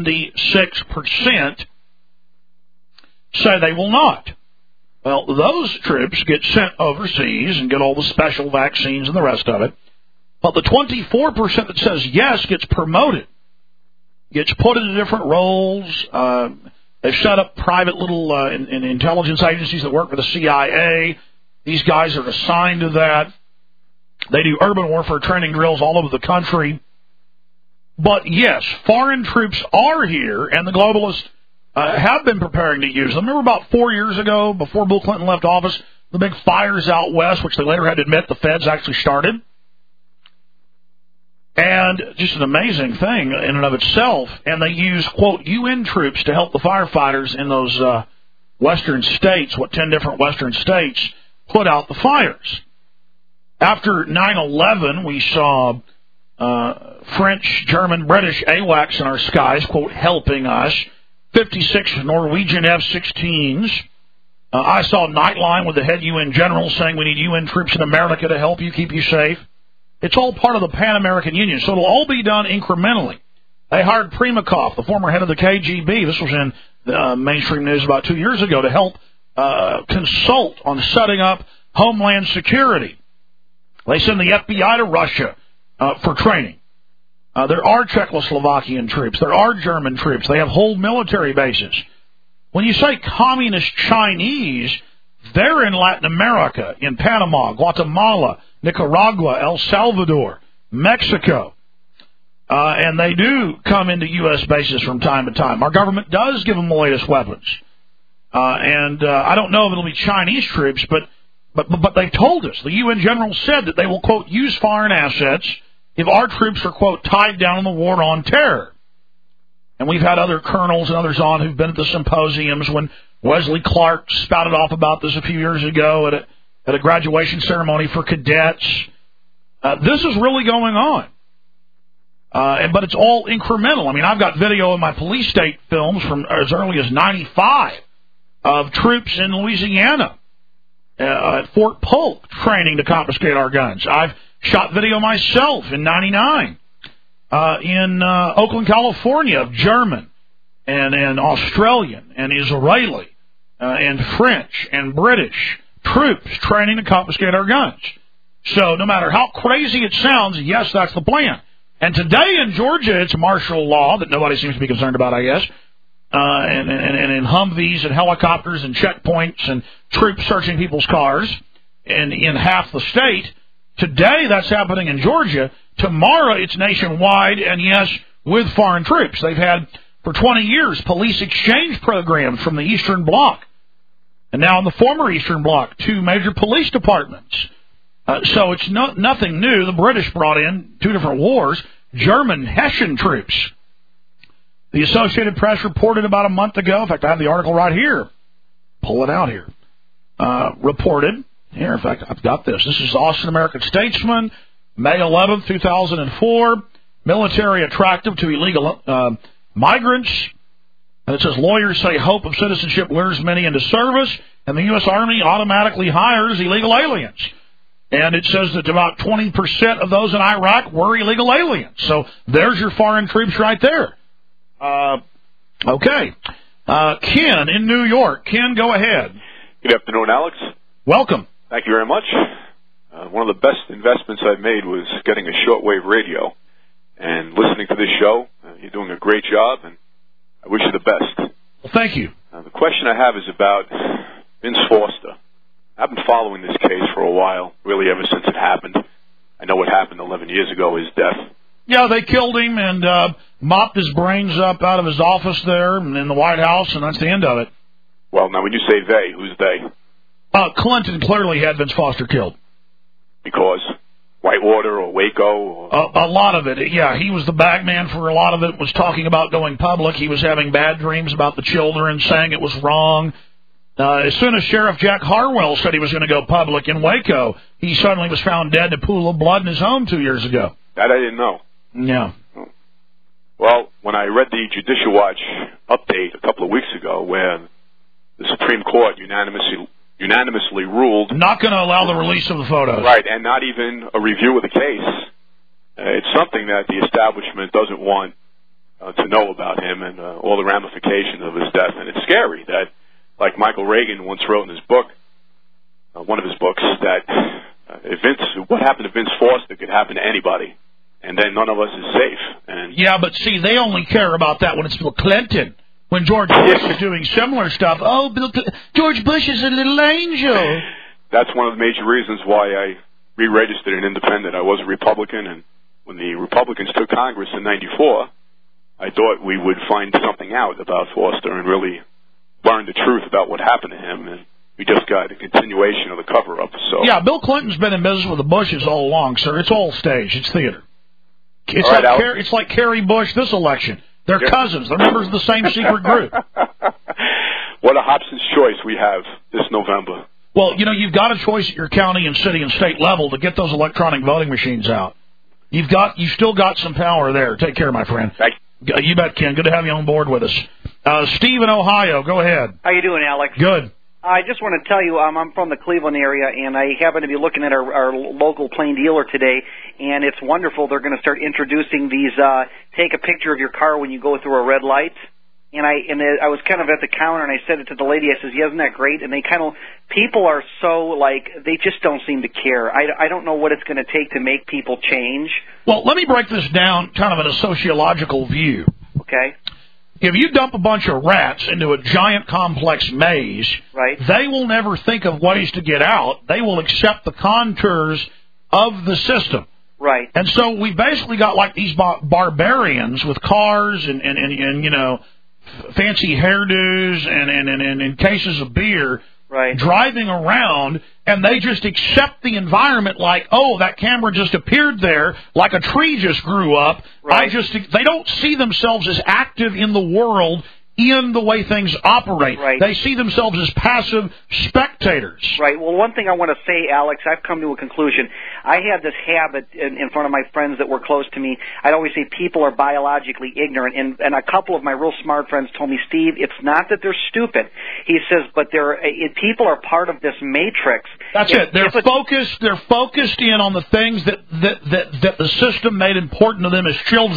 76% say they will not. Well, those troops get sent overseas and get all the special vaccines and the rest of it. But the 24% that says yes gets promoted, gets put into different roles. They've set up private little in intelligence agencies that work for the CIA. These guys are assigned to that. They do urban warfare training drills all over the country. But, yes, foreign troops are here, and the globalists have been preparing to use them. Remember about 4 years ago, before Bill Clinton left office, the big fires out west, which they later had to admit the feds actually started? And just an amazing thing in and of itself. And they use, quote, UN troops to help the firefighters in those western states, 10 different western states, put out the fires. After 9/11, we saw French, German, British AWACS in our skies, quote, helping us. 56 Norwegian F-16s. I saw Nightline with the head UN general saying we need UN troops in America to help you, keep you safe. It's all part of the Pan-American Union, so it'll all be done incrementally. They hired Primakov, the former head of the KGB. This was in mainstream news about 2 years ago, to help consult on setting up Homeland Security. They send the FBI to Russia for training. There are Czechoslovakian troops. There are German troops. They have whole military bases. When you say communist Chinese, they're in Latin America, in Panama, Guatemala, Nicaragua, El Salvador, Mexico. And they do come into U.S. bases from time to time. Our government does give them the latest weapons. And I don't know if it'll be Chinese troops, but they told us. The UN general said that they will, quote, use foreign assets if our troops are, quote, tied down in the war on terror. And we've had other colonels and others on who've been at the symposiums when Wesley Clark spouted off about this a few years ago at a graduation ceremony for cadets. This is really going on. But it's all incremental. I mean, I've got video in my police state films from as early as 95 of troops in Louisiana at Fort Polk training to confiscate our guns. I've shot video myself in 99 in Oakland, California, of German and Australian and Israeli and French and British troops training to confiscate our guns. So no matter how crazy it sounds, yes, that's the plan. And today in Georgia, it's martial law that nobody seems to be concerned about, I guess. And in Humvees and helicopters and checkpoints and troops searching people's cars in half the state. Today, that's happening in Georgia. Tomorrow, it's nationwide, and yes, with foreign troops. They've had, for 20 years, police exchange programs from the Eastern Bloc. And now in the former Eastern Bloc, 2 major police departments. So it's nothing new. The British brought in 2 different wars, German Hessian troops. The Associated Press reported about a month ago, in fact, I have the article right here. Pull it out here. Reported, here, in fact, I've got this. This is Austin American Statesman, May 11th, 2004. Military attractive to illegal migrants. And it says, lawyers say hope of citizenship lures many into service, and the U.S. Army automatically hires illegal aliens. And it says that about 20% of those in Iraq were illegal aliens. So there's your foreign troops right there. Okay. Ken in New York. Ken, go ahead.
Good afternoon, Alex.
Welcome.
Thank you very much. One of the best investments I've made was getting a shortwave radio and listening to this show. You're doing a great job, and I wish you the best.
Well, thank you.
The question I have is about Vince Foster. I've been following this case for a while, really ever since it happened. I know what happened 11 years ago, his death.
Yeah, they killed him and mopped his brains up out of his office there in the White House, and that's the end of it.
Well, now when you say they, who's they?
Clinton clearly had Vince Foster killed.
Because? Whitewater or Waco? Or...
A lot of it, yeah. He was the bag man for a lot of it, was talking about going public. He was having bad dreams about the children, saying it was wrong. As soon as Sheriff Jack Harwell said he was going to go public in Waco, he suddenly was found dead in a pool of blood in his home 2 years ago.
That I didn't know.
Yeah.
Well, when I read the Judicial Watch update a couple of weeks ago where the Supreme Court unanimously ruled...
Not going to allow the release of the photos.
Right, and not even a review of the case. It's something that the establishment doesn't want to know about him and all the ramifications of his death. And it's scary that, like Michael Reagan once wrote in his book, one of his books, that what happened to Vince Foster could happen to anybody. And then none of us is safe. And
yeah, but see, they only care about that when it's Bill Clinton. When George Bush is doing similar stuff, George Bush is a little angel.
That's one of the major reasons why I re-registered an independent. I was a Republican, and when the Republicans took Congress in '94, I thought we would find something out about Foster and really learn the truth about what happened to him. And we just got a continuation of the cover-up. So
yeah, Bill Clinton's been in business with the Bushes all along, sir. It's all staged. It's theater. It's like Kerry Bush this election. They're cousins. They're members of the same secret group.
What a Hobson's choice we have this November.
Well, you've got a choice at your county and city and state level to get those electronic voting machines out. You've still got some power there. Take care, my friend.
Thank you.
You bet, Ken. Good to have you on board with us. Steve in Ohio, go ahead.
How you doing, Alex?
Good.
I just want to tell you, I'm from the Cleveland area, and I happen to be looking at our local Plain Dealer today, and it's wonderful. They're going to start introducing these take a picture of your car when you go through a red light. And I was kind of at the counter, and I said it to the lady. I says, yeah, isn't that great? And people are so, they just don't seem to care. I don't know what it's going to take to make people change.
Well, let me break this down kind of in a sociological view.
Okay.
If you dump a bunch of rats into a giant complex maze,
right,
they will never think of ways to get out. They will accept the contours of the system.
Right.
And so we basically got like these barbarians with cars and fancy hairdos and cases of beer,
right,
driving around, and they just accept the environment like, oh, that camera just appeared there, like a tree just grew up.
Right.
They don't see themselves as active in the world in the way things operate.
Right.
They see themselves as passive spectators.
Right. Well, one thing I want to say, Alex, I've come to a conclusion. I had this habit in front of my friends that were close to me. I'd always say people are biologically ignorant, and a couple of my real smart friends told me, Steve, it's not that they're stupid. He says, but people are part of this matrix.
That's it. They're focused. They're focused in on the things that the system made important to them as children.
Right.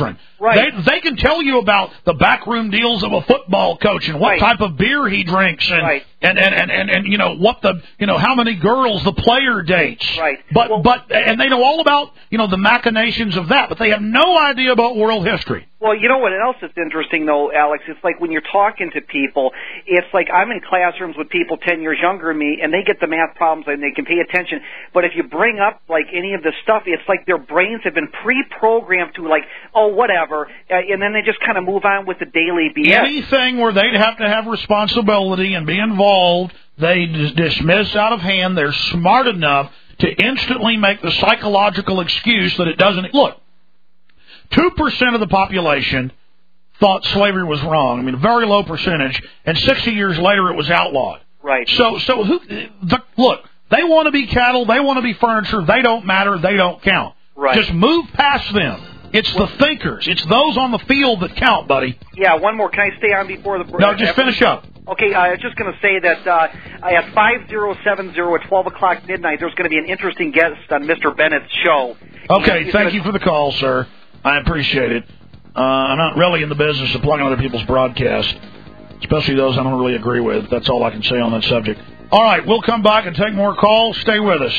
Right.
They can tell you about the backroom deals of a football coach and what type of beer he drinks and you know what the how many girls the player dates.
Right.
But they know all about the machinations of that, but they have no idea about world history.
Well, you know what else is interesting, though, Alex? It's like when you're talking to people, it's like I'm in classrooms with people 10 years younger than me, and they get the math problems and they can pay attention. But if you bring up, like, any of the stuff, it's like their brains have been pre-programmed to, like, oh, whatever, and then they just kind of move on with the daily BS.
Anything where they'd have to have responsibility and be involved, they dismiss out of hand. They're smart enough to instantly make the psychological excuse that it doesn't... Look, 2% of the population thought slavery was wrong. I mean, a very low percentage. And 60 years later, it was outlawed.
Right.
So look, they want to be cattle. They want to be furniture. They don't matter. They don't count.
Right.
Just move past them. It's the thinkers. It's those on the field that count, buddy.
Yeah, one more. Can I stay on before the break?
No, just finish up.
Okay, I was just going to say that at 5070 at 12 o'clock midnight, there's going to be an interesting guest on Mr. Bennett's show.
Okay, thank you for the call, sir. I appreciate it. I'm not really in the business of plugging other people's broadcasts, especially those I don't really agree with. That's all I can say on that subject. All right, we'll come back and take more calls. Stay with us.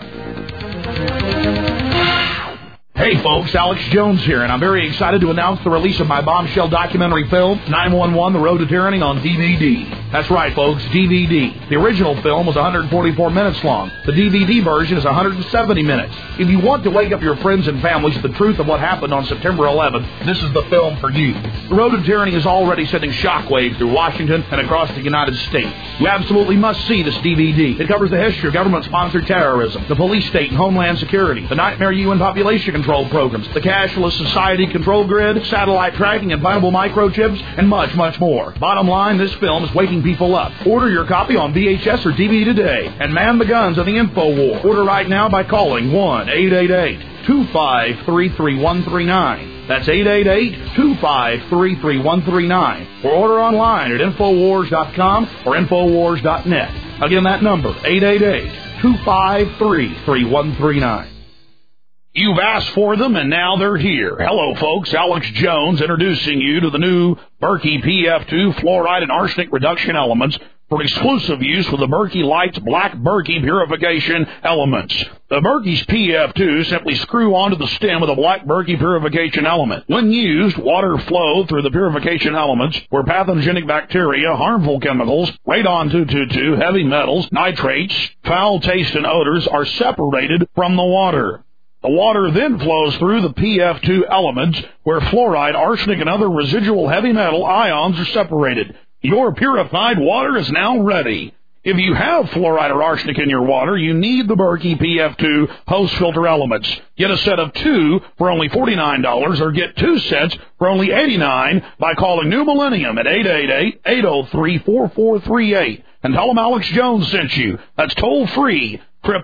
Hey, folks, Alex Jones here, and I'm very excited to announce the release of my bombshell documentary film, 911, The Road to Tyranny, on DVD. That's right, folks, DVD. The original film was 144 minutes long. The DVD version is 170 minutes. If you want to wake up your friends and families to the truth of what happened on September 11th, this is the film for you. The Road to Tyranny is already sending shockwaves through Washington and across the United States. You absolutely must see this DVD. It covers the history of government-sponsored terrorism, the police state and homeland security, the nightmare UN population control programs, the cashless society control grid, satellite tracking, implantable microchips, and much, much more. Bottom line, this film is waking people up. Order your copy on VHS or DVD today and man the guns of the info war. Order right now by calling 1-888-253-3139. That's 888-253-3139. Or order online at Infowars.com or Infowars.net. Again, that number, 888-253-3139. You've asked for them, and now they're here. Hello, folks. Alex Jones introducing you to the new Berkey PF2 fluoride and arsenic reduction elements for exclusive use with the Berkey Lights Black Berkey purification elements. The Berkey's PF2 simply screw onto the stem of the Black Berkey purification element. When used, water flow through the purification elements where pathogenic bacteria, harmful chemicals, radon-222, heavy metals, nitrates, foul taste, and odors are separated from the water. The water then flows through the PF2 elements where fluoride, arsenic, and other residual heavy metal ions are separated. Your purified water is now ready. If you have fluoride or arsenic in your water, you need the Berkey PF2 hose filter elements. Get a set of 2 for only $49 or get 2 sets for only $89 by calling New Millennium at 888-803-4438 and tell them Alex Jones sent you. That's toll free.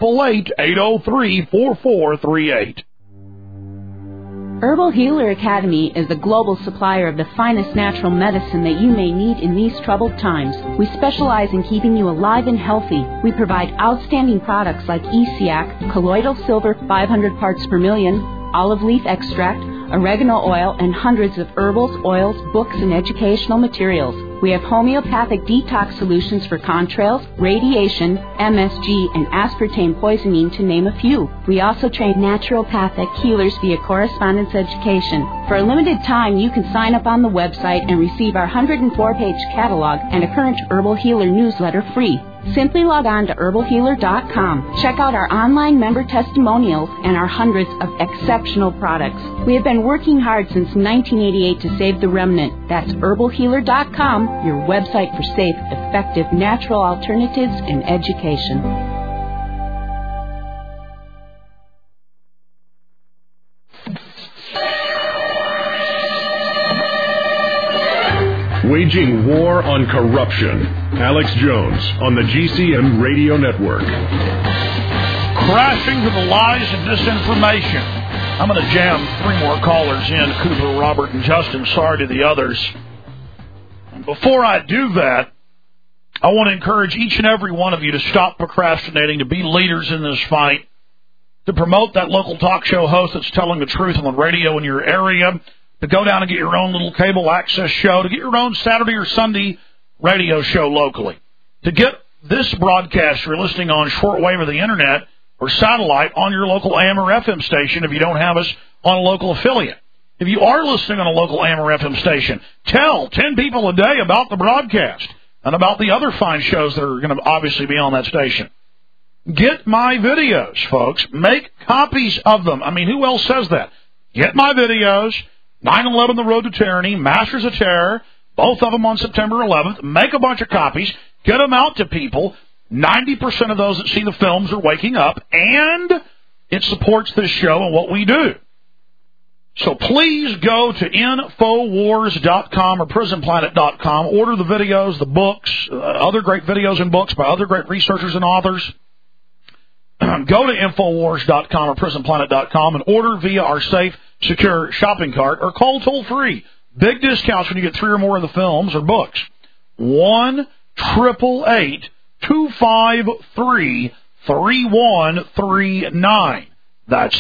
888-803-4438.
Herbal Healer Academy is the global supplier of the finest natural medicine that you may need in these troubled times. We specialize in keeping you alive and healthy. We provide outstanding products like ESIAC, colloidal silver 500 parts per million, olive leaf extract, oregano oil, and hundreds of herbals, oils, books, and educational materials. We have homeopathic detox solutions for contrails, radiation, MSG, and aspartame poisoning, to name a few. We also train naturopathic healers via correspondence education. For a limited time, you can sign up on the website and receive our 104-page catalog and a current Herbal Healer newsletter free. Simply log on to herbalhealer.com. Check out our online member testimonials and our hundreds of exceptional products. We have been working hard since 1988 to save the remnant. That's herbalhealer.com, your website for safe, effective, natural alternatives and education.
Waging war on corruption. Alex Jones on the GCN Radio Network.
Crashing to the lies and disinformation. I'm going to jam 3 more callers in, Cooper, Robert, and Justin. Sorry to the others. And before I do that, I want to encourage each and every one of you to stop procrastinating, to be leaders in this fight, to promote that local talk show host that's telling the truth on the radio in your area. to go down and get your own little cable access show, to get your own Saturday or Sunday radio show locally, to get this broadcast you're listening on shortwave or the Internet or satellite on your local AM or FM station if you don't have us on a local affiliate. If you are listening on a local AM or FM station, tell 10 people a day about the broadcast and about the other fine shows that are going to obviously be on that station. Get my videos, folks. Make copies of them. I mean, who else says that? Get my videos, 9/11 The Road to Tyranny, Masters of Terror, both of them on September 11th. Make a bunch of copies. Get them out to people. 90% of those that see the films are waking up, and it supports this show and what we do. So please go to Infowars.com or PrisonPlanet.com. Order the videos, the books, other great videos and books by other great researchers and authors. Go to Infowars.com or PrisonPlanet.com and order via our safe, secure shopping cart or call toll-free. Big discounts when you get 3 or more of the films or books. 1-888-253-3139. That's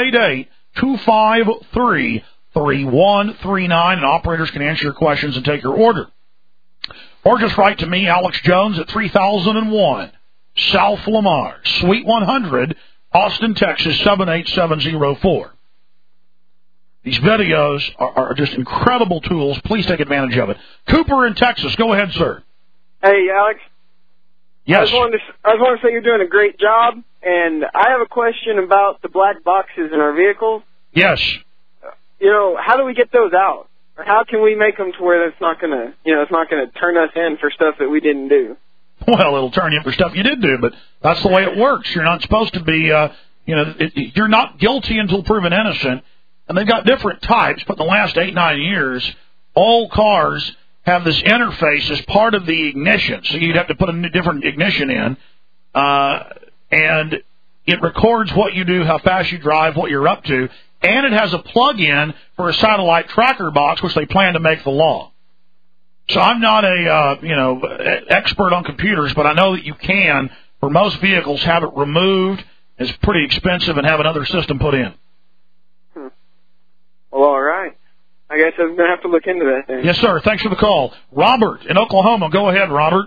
888-253-3139, and operators can answer your questions and take your order. Or just write to me, Alex Jones, at 3001 South Lamar, Suite 100, Austin, Texas, 78704. These videos are just incredible tools. Please take advantage of it. Cooper in Texas. Go ahead, sir.
Hey, Alex.
Yes.
I just wanted to say you're doing a great job, and I have a question about the black boxes in our vehicles.
Yes.
How do we get those out? Or how can we make them to where it's not going to, it's not going to turn us in for stuff that we didn't do?
Well, it'll turn you in for stuff you did do, but that's the way it works. You're not supposed to be, you're not guilty until proven innocent. And they've got different types, but in the last 8-9 years, all cars have this interface as part of the ignition. So you'd have to put a different ignition in, and it records what you do, how fast you drive, what you're up to, and it has a plug-in for a satellite tracker box, which they plan to make the law. So I'm not a expert on computers, but I know that you can, for most vehicles, have it removed. It's pretty expensive, and have another system put in.
Well, all right. I guess I'm going to have to look into that then.
Yes, sir. Thanks for the call. Robert in Oklahoma. Go ahead, Robert.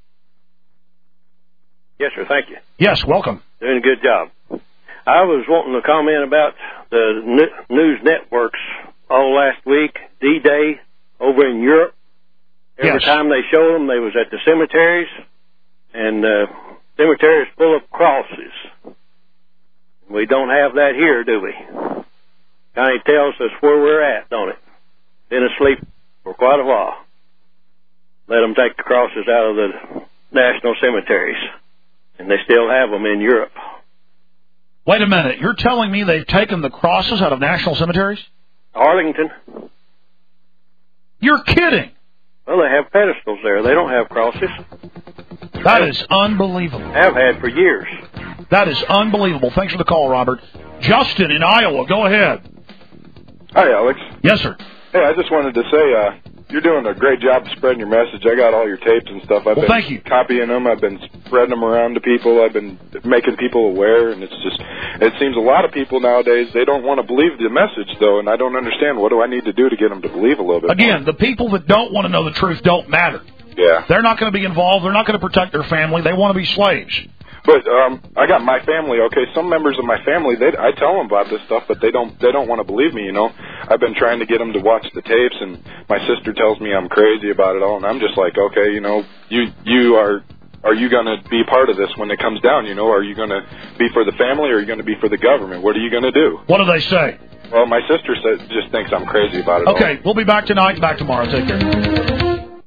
Yes, sir. Thank you.
Yes, welcome.
Doing a good job. I was wanting to comment about the news networks all last week, D-Day over in Europe. Every time they show them, they was at the cemeteries, and cemeteries full of crosses. We don't have that here, do we? Kind of tells us where we're at, don't it? Been asleep for quite a while. Let them take the crosses out of the national cemeteries, and they still have them in Europe.
Wait a minute. You're telling me they've taken the crosses out of national cemeteries?
Arlington.
You're kidding.
Well, they have pedestals there. They don't have crosses.
That is unbelievable.
Have had for years.
That is unbelievable. Thanks for the call, Robert. Justin in Iowa. Go ahead.
Hi, Alex.
Yes, sir.
Hey, I just wanted to say you're doing a great job spreading your message. I got all your tapes and stuff. I've been copying them. I've been spreading them around to people. I've been making people aware, and it seems a lot of people nowadays, they don't want to believe the message, though, and I don't understand. What do I need to do to get them to believe a little bit
Again,
more?
The people that don't want to know the truth don't matter.
Yeah.
They're not going to be involved. They're not going to protect their family. They want to be slaves.
But I got my family. Okay, some members of my family, I tell them about this stuff, but they don't want to believe me. I've been trying to get them to watch the tapes, and my sister tells me I'm crazy about it all, and I'm just like, okay, are you going to be part of this when it comes down? Are you going to be for the family, or are you going to be for the government? What are you going to do?
What do they say?
Well, my sister just thinks I'm crazy about it.
Okay, we'll be back tonight, back tomorrow. Take care.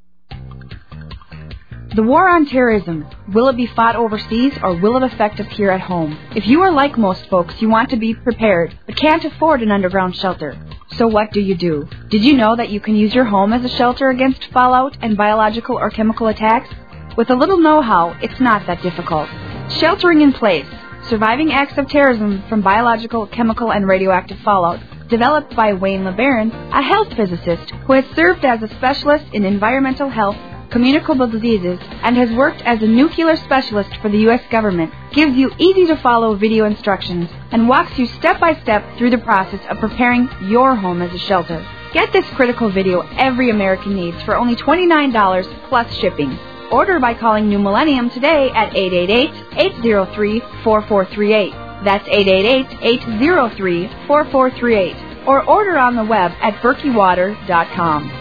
The war on terrorism, will it be fought overseas or will it affect us here at home? If you are like most folks, you want to be prepared, but can't afford an underground shelter. So what do? Did you know that you can use your home as a shelter against fallout and biological or chemical attacks? With a little know-how, it's not that difficult. Sheltering in Place, Surviving Acts of Terrorism from Biological, Chemical, and Radioactive Fallout, developed by Wayne LeBaron, a health physicist who has served as a specialist in environmental health, communicable diseases, and has worked as a nuclear specialist for the U.S. government, gives you easy-to-follow video instructions and walks you step by step through the process of preparing your home as a shelter.
Get this critical video every American needs for only $29 plus shipping. Order by calling New Millennium today at 888-803-4438. That's 888-803-4438. Or order on the web at berkeywater.com.